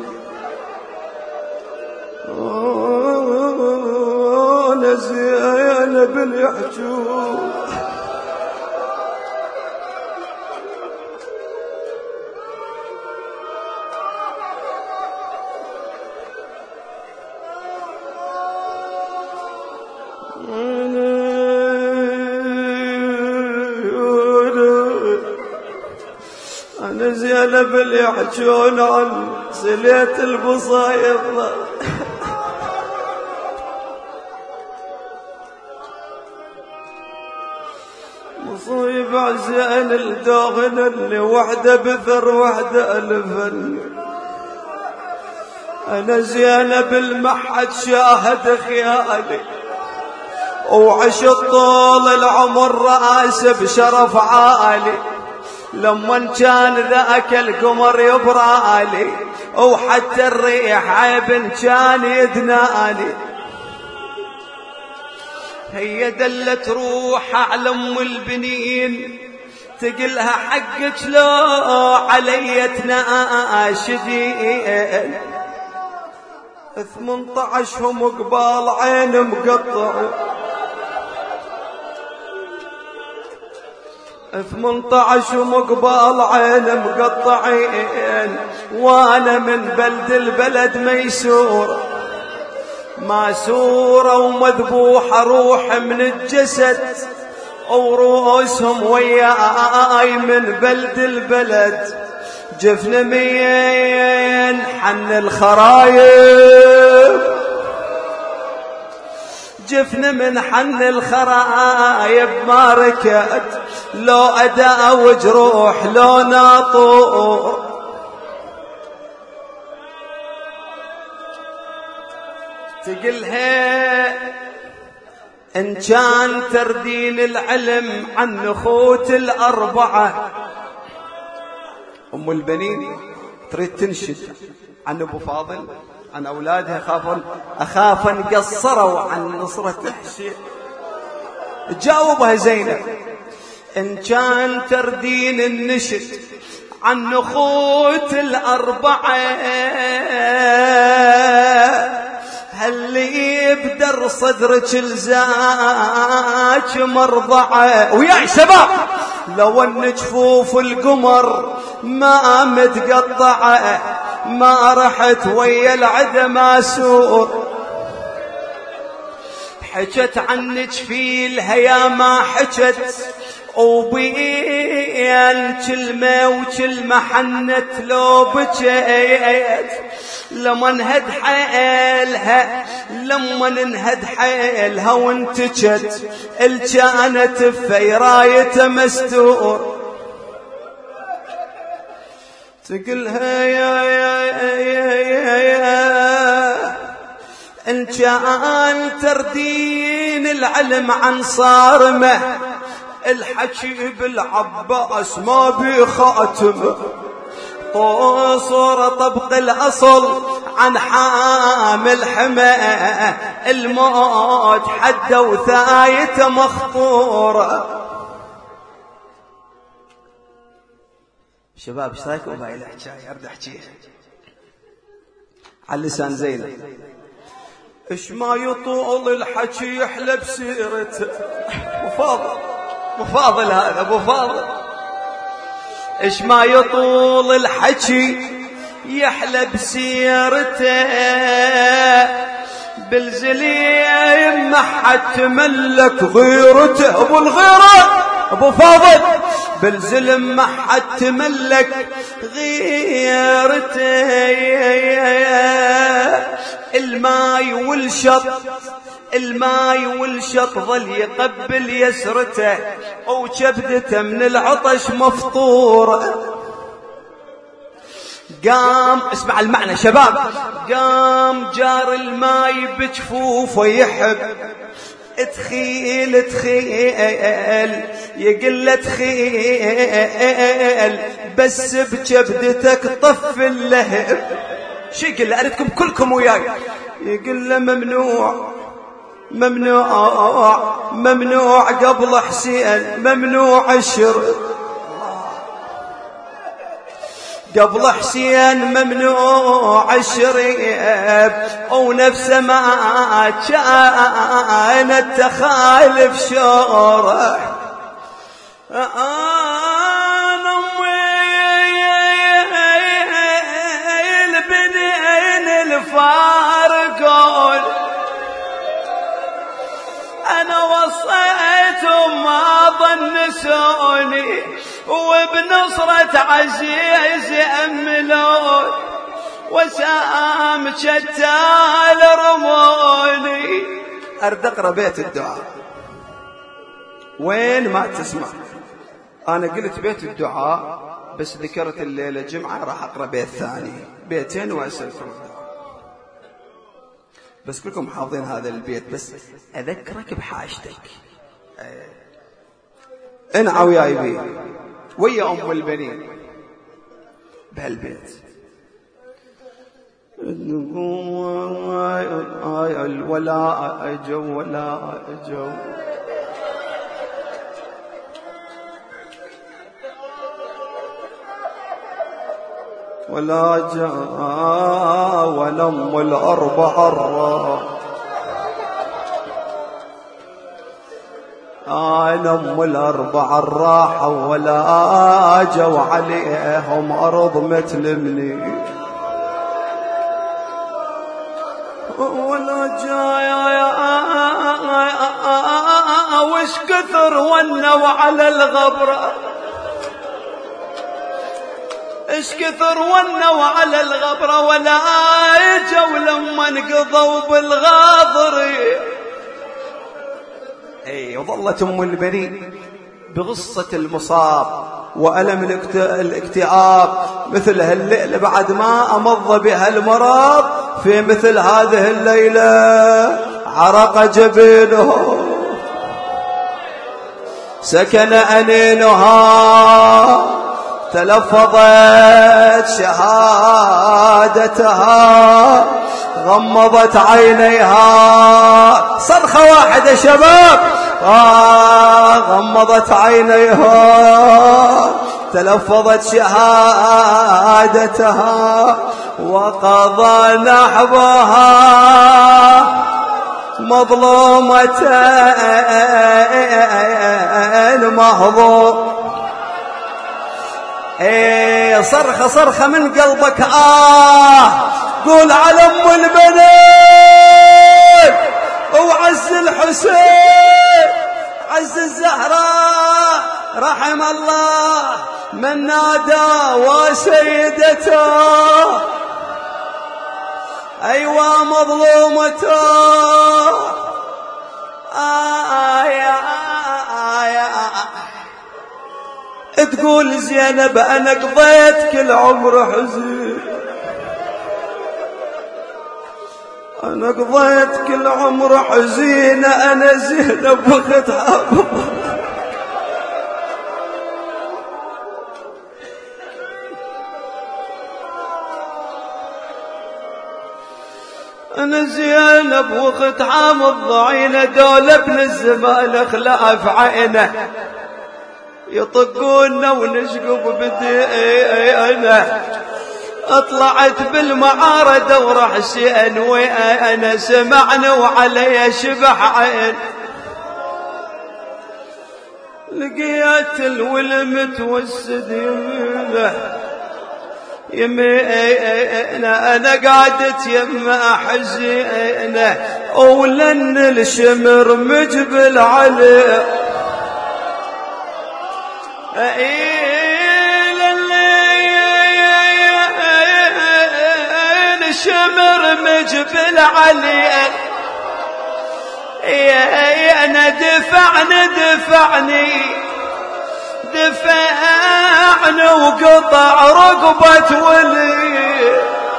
أنا زينب اليحجون. أنا زينب اليحجون عن سليت البصايب مصيب عزين الدوغن اللي وحدة بثر وحدة ألفن. أنا زينب المحد شاهد خيالي وعشت طول العمر رأس بشرف عالي. لما كان ذاك القمر يبرالي وحتى الريح عيب كان يدنالي. هي دلت روح على أم البنين تقلها حقك لو علي تناشدين. 18 هم قبال عين مقطع، 18 ومقبال عين مقطعين. وانا من بلد البلد ميسور ماسورة ومذبوحة روح من الجسد ورؤوسهم وياي من بلد البلد. جفن مين حن الخرايب، جفن من حن الخرايب ما ركت لو أداء وجروح لو ناطور. تقلها إن كان تردين العلم عن نخوت الأربعة. أم البنين تريد تنشد عن أبو فاضل عن أولادها، أخاف أن قصروا عن نصرة حسين. جاوبها زينب إن كان تردين النشد عن نخوت الأربعة هل يبدر صدرك الزاج مرضعة. ويا شباب لو ان جفوف القمر ما متقطعة ما رحت ويا العدا ماسور. حكت عنك في الهيا ما حكت وبين كلمة وكلمة حنت لو بكيت. لما انهد حيلها لما انهد حيلها وانتجت الكانت في راية مستور. تقلها يا إن كان تردين العلم عن صارمه الحكي بالعباس ما بخاتمه. قصر طبق الأصل عن حامل حمى الموت حد وثايته مخطورة. شباب ايش رايكم بهاي الحكايه؟ ارد احكيها على لسان زينب. ايش ما يطول الحكي يحلى بسيرته. ابو فاضل هذا ابو فاضل. ايش ما يطول الحكي يحلى بسيرته بالزليم ما حد تملك غيرته. ابو الغيرة ابو فاضل بالزلم ما حد تملك غيرته. الماي والشط ظل يقبل يسرته وكبدته من العطش مفطورة. قام، اسمع المعنى شباب، قام جار الماي بجفوفه يحب، تخيل تخيل يقل له تخيل بس بجبدتك طف اللهب. شو يقول له؟ أردكم كلكم وياي. يقول له ممنوع ممنوع ممنوع قبل حسين، ممنوع الشرب قبل حسين، ممنوع الشريب، ونفسه ما كانت تخالف شوره. أنا البنين الفارقون، أنا وصيتهم ما ظنسوني، وبنصرة عزيز أملون، وسام شتال رموني. أرد أقرأ بيت الدعاء وين ما تسمع. أنا قلت بيت الدعاء بس ذكرت الليلة جمعة راح أقرأ بيت ثاني، بيتين وأسألكم الدعاء. بس كلكم حافظين هذا البيت، بس أذكرك بحاجتك. انعوا يا يبي ويا أم البنين بهالبيت. ولا أجوا ولا أجوا ولا جاء ولم الأربع أم الأربع الراحة، ولا جو عليهم أرض متلمني، ولا جايا وش كثر ونوا على الغبرة، اش كثر ونوا على الغبرة، ولا جو لما انقضوا بالغاضر. وظلت أم البنين بغصة المصاب وألم الاكتئاب مثل هالليلة بعد ما أمض بها المرض. في مثل هذه الليلة عرق جبينه، سكن أنينها، تلفظت شهادتها، غمضت عينيها. صرخة واحدة شباب، غمضت عينيها، تلفظت شهادتها، وقضى نحبها مظلومة مهضوم. صرخة صرخة من قلبك، قول على أم البنين وعز الحسين، عز الزهراء، رحم الله من نادى وسيدته، أيوة مظلومته. تقول زينب أنا قضيت كل عمر حزين، أنا قضيت كل عمر حزين، أنا زينب أخت حبيب، أنا زينب وأخت حامض ضعينة، دول ابن الزمان خلاف عينه، يطقونا ونشقب بدينا. اطلعت بالمعارضة ورح حسين وأنا سمعني وعلي شبح عين، لقيت الولم توسد يمينه، أنا قعدت يما حزينه، ولن الشمر مجبل عليه، الشمر مجبل عليه، أنا دفعني دفعني وقطع رقبة ولي.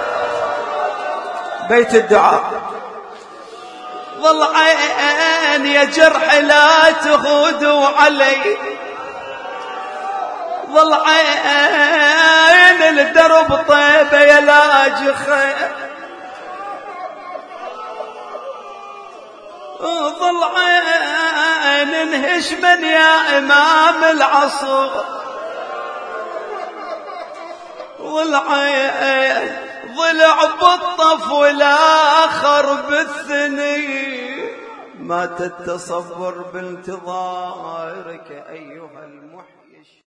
بيت الدعاء. ظل عين يا جرح لا تغدو علي، ظل عين الدرب طيبة يا لاجخة، ظل عين انهشمن يا إمام العصر، ظل عين ضلع بالطف والآخر بالثني، ما تتصبر بانتظارك أيها المحب.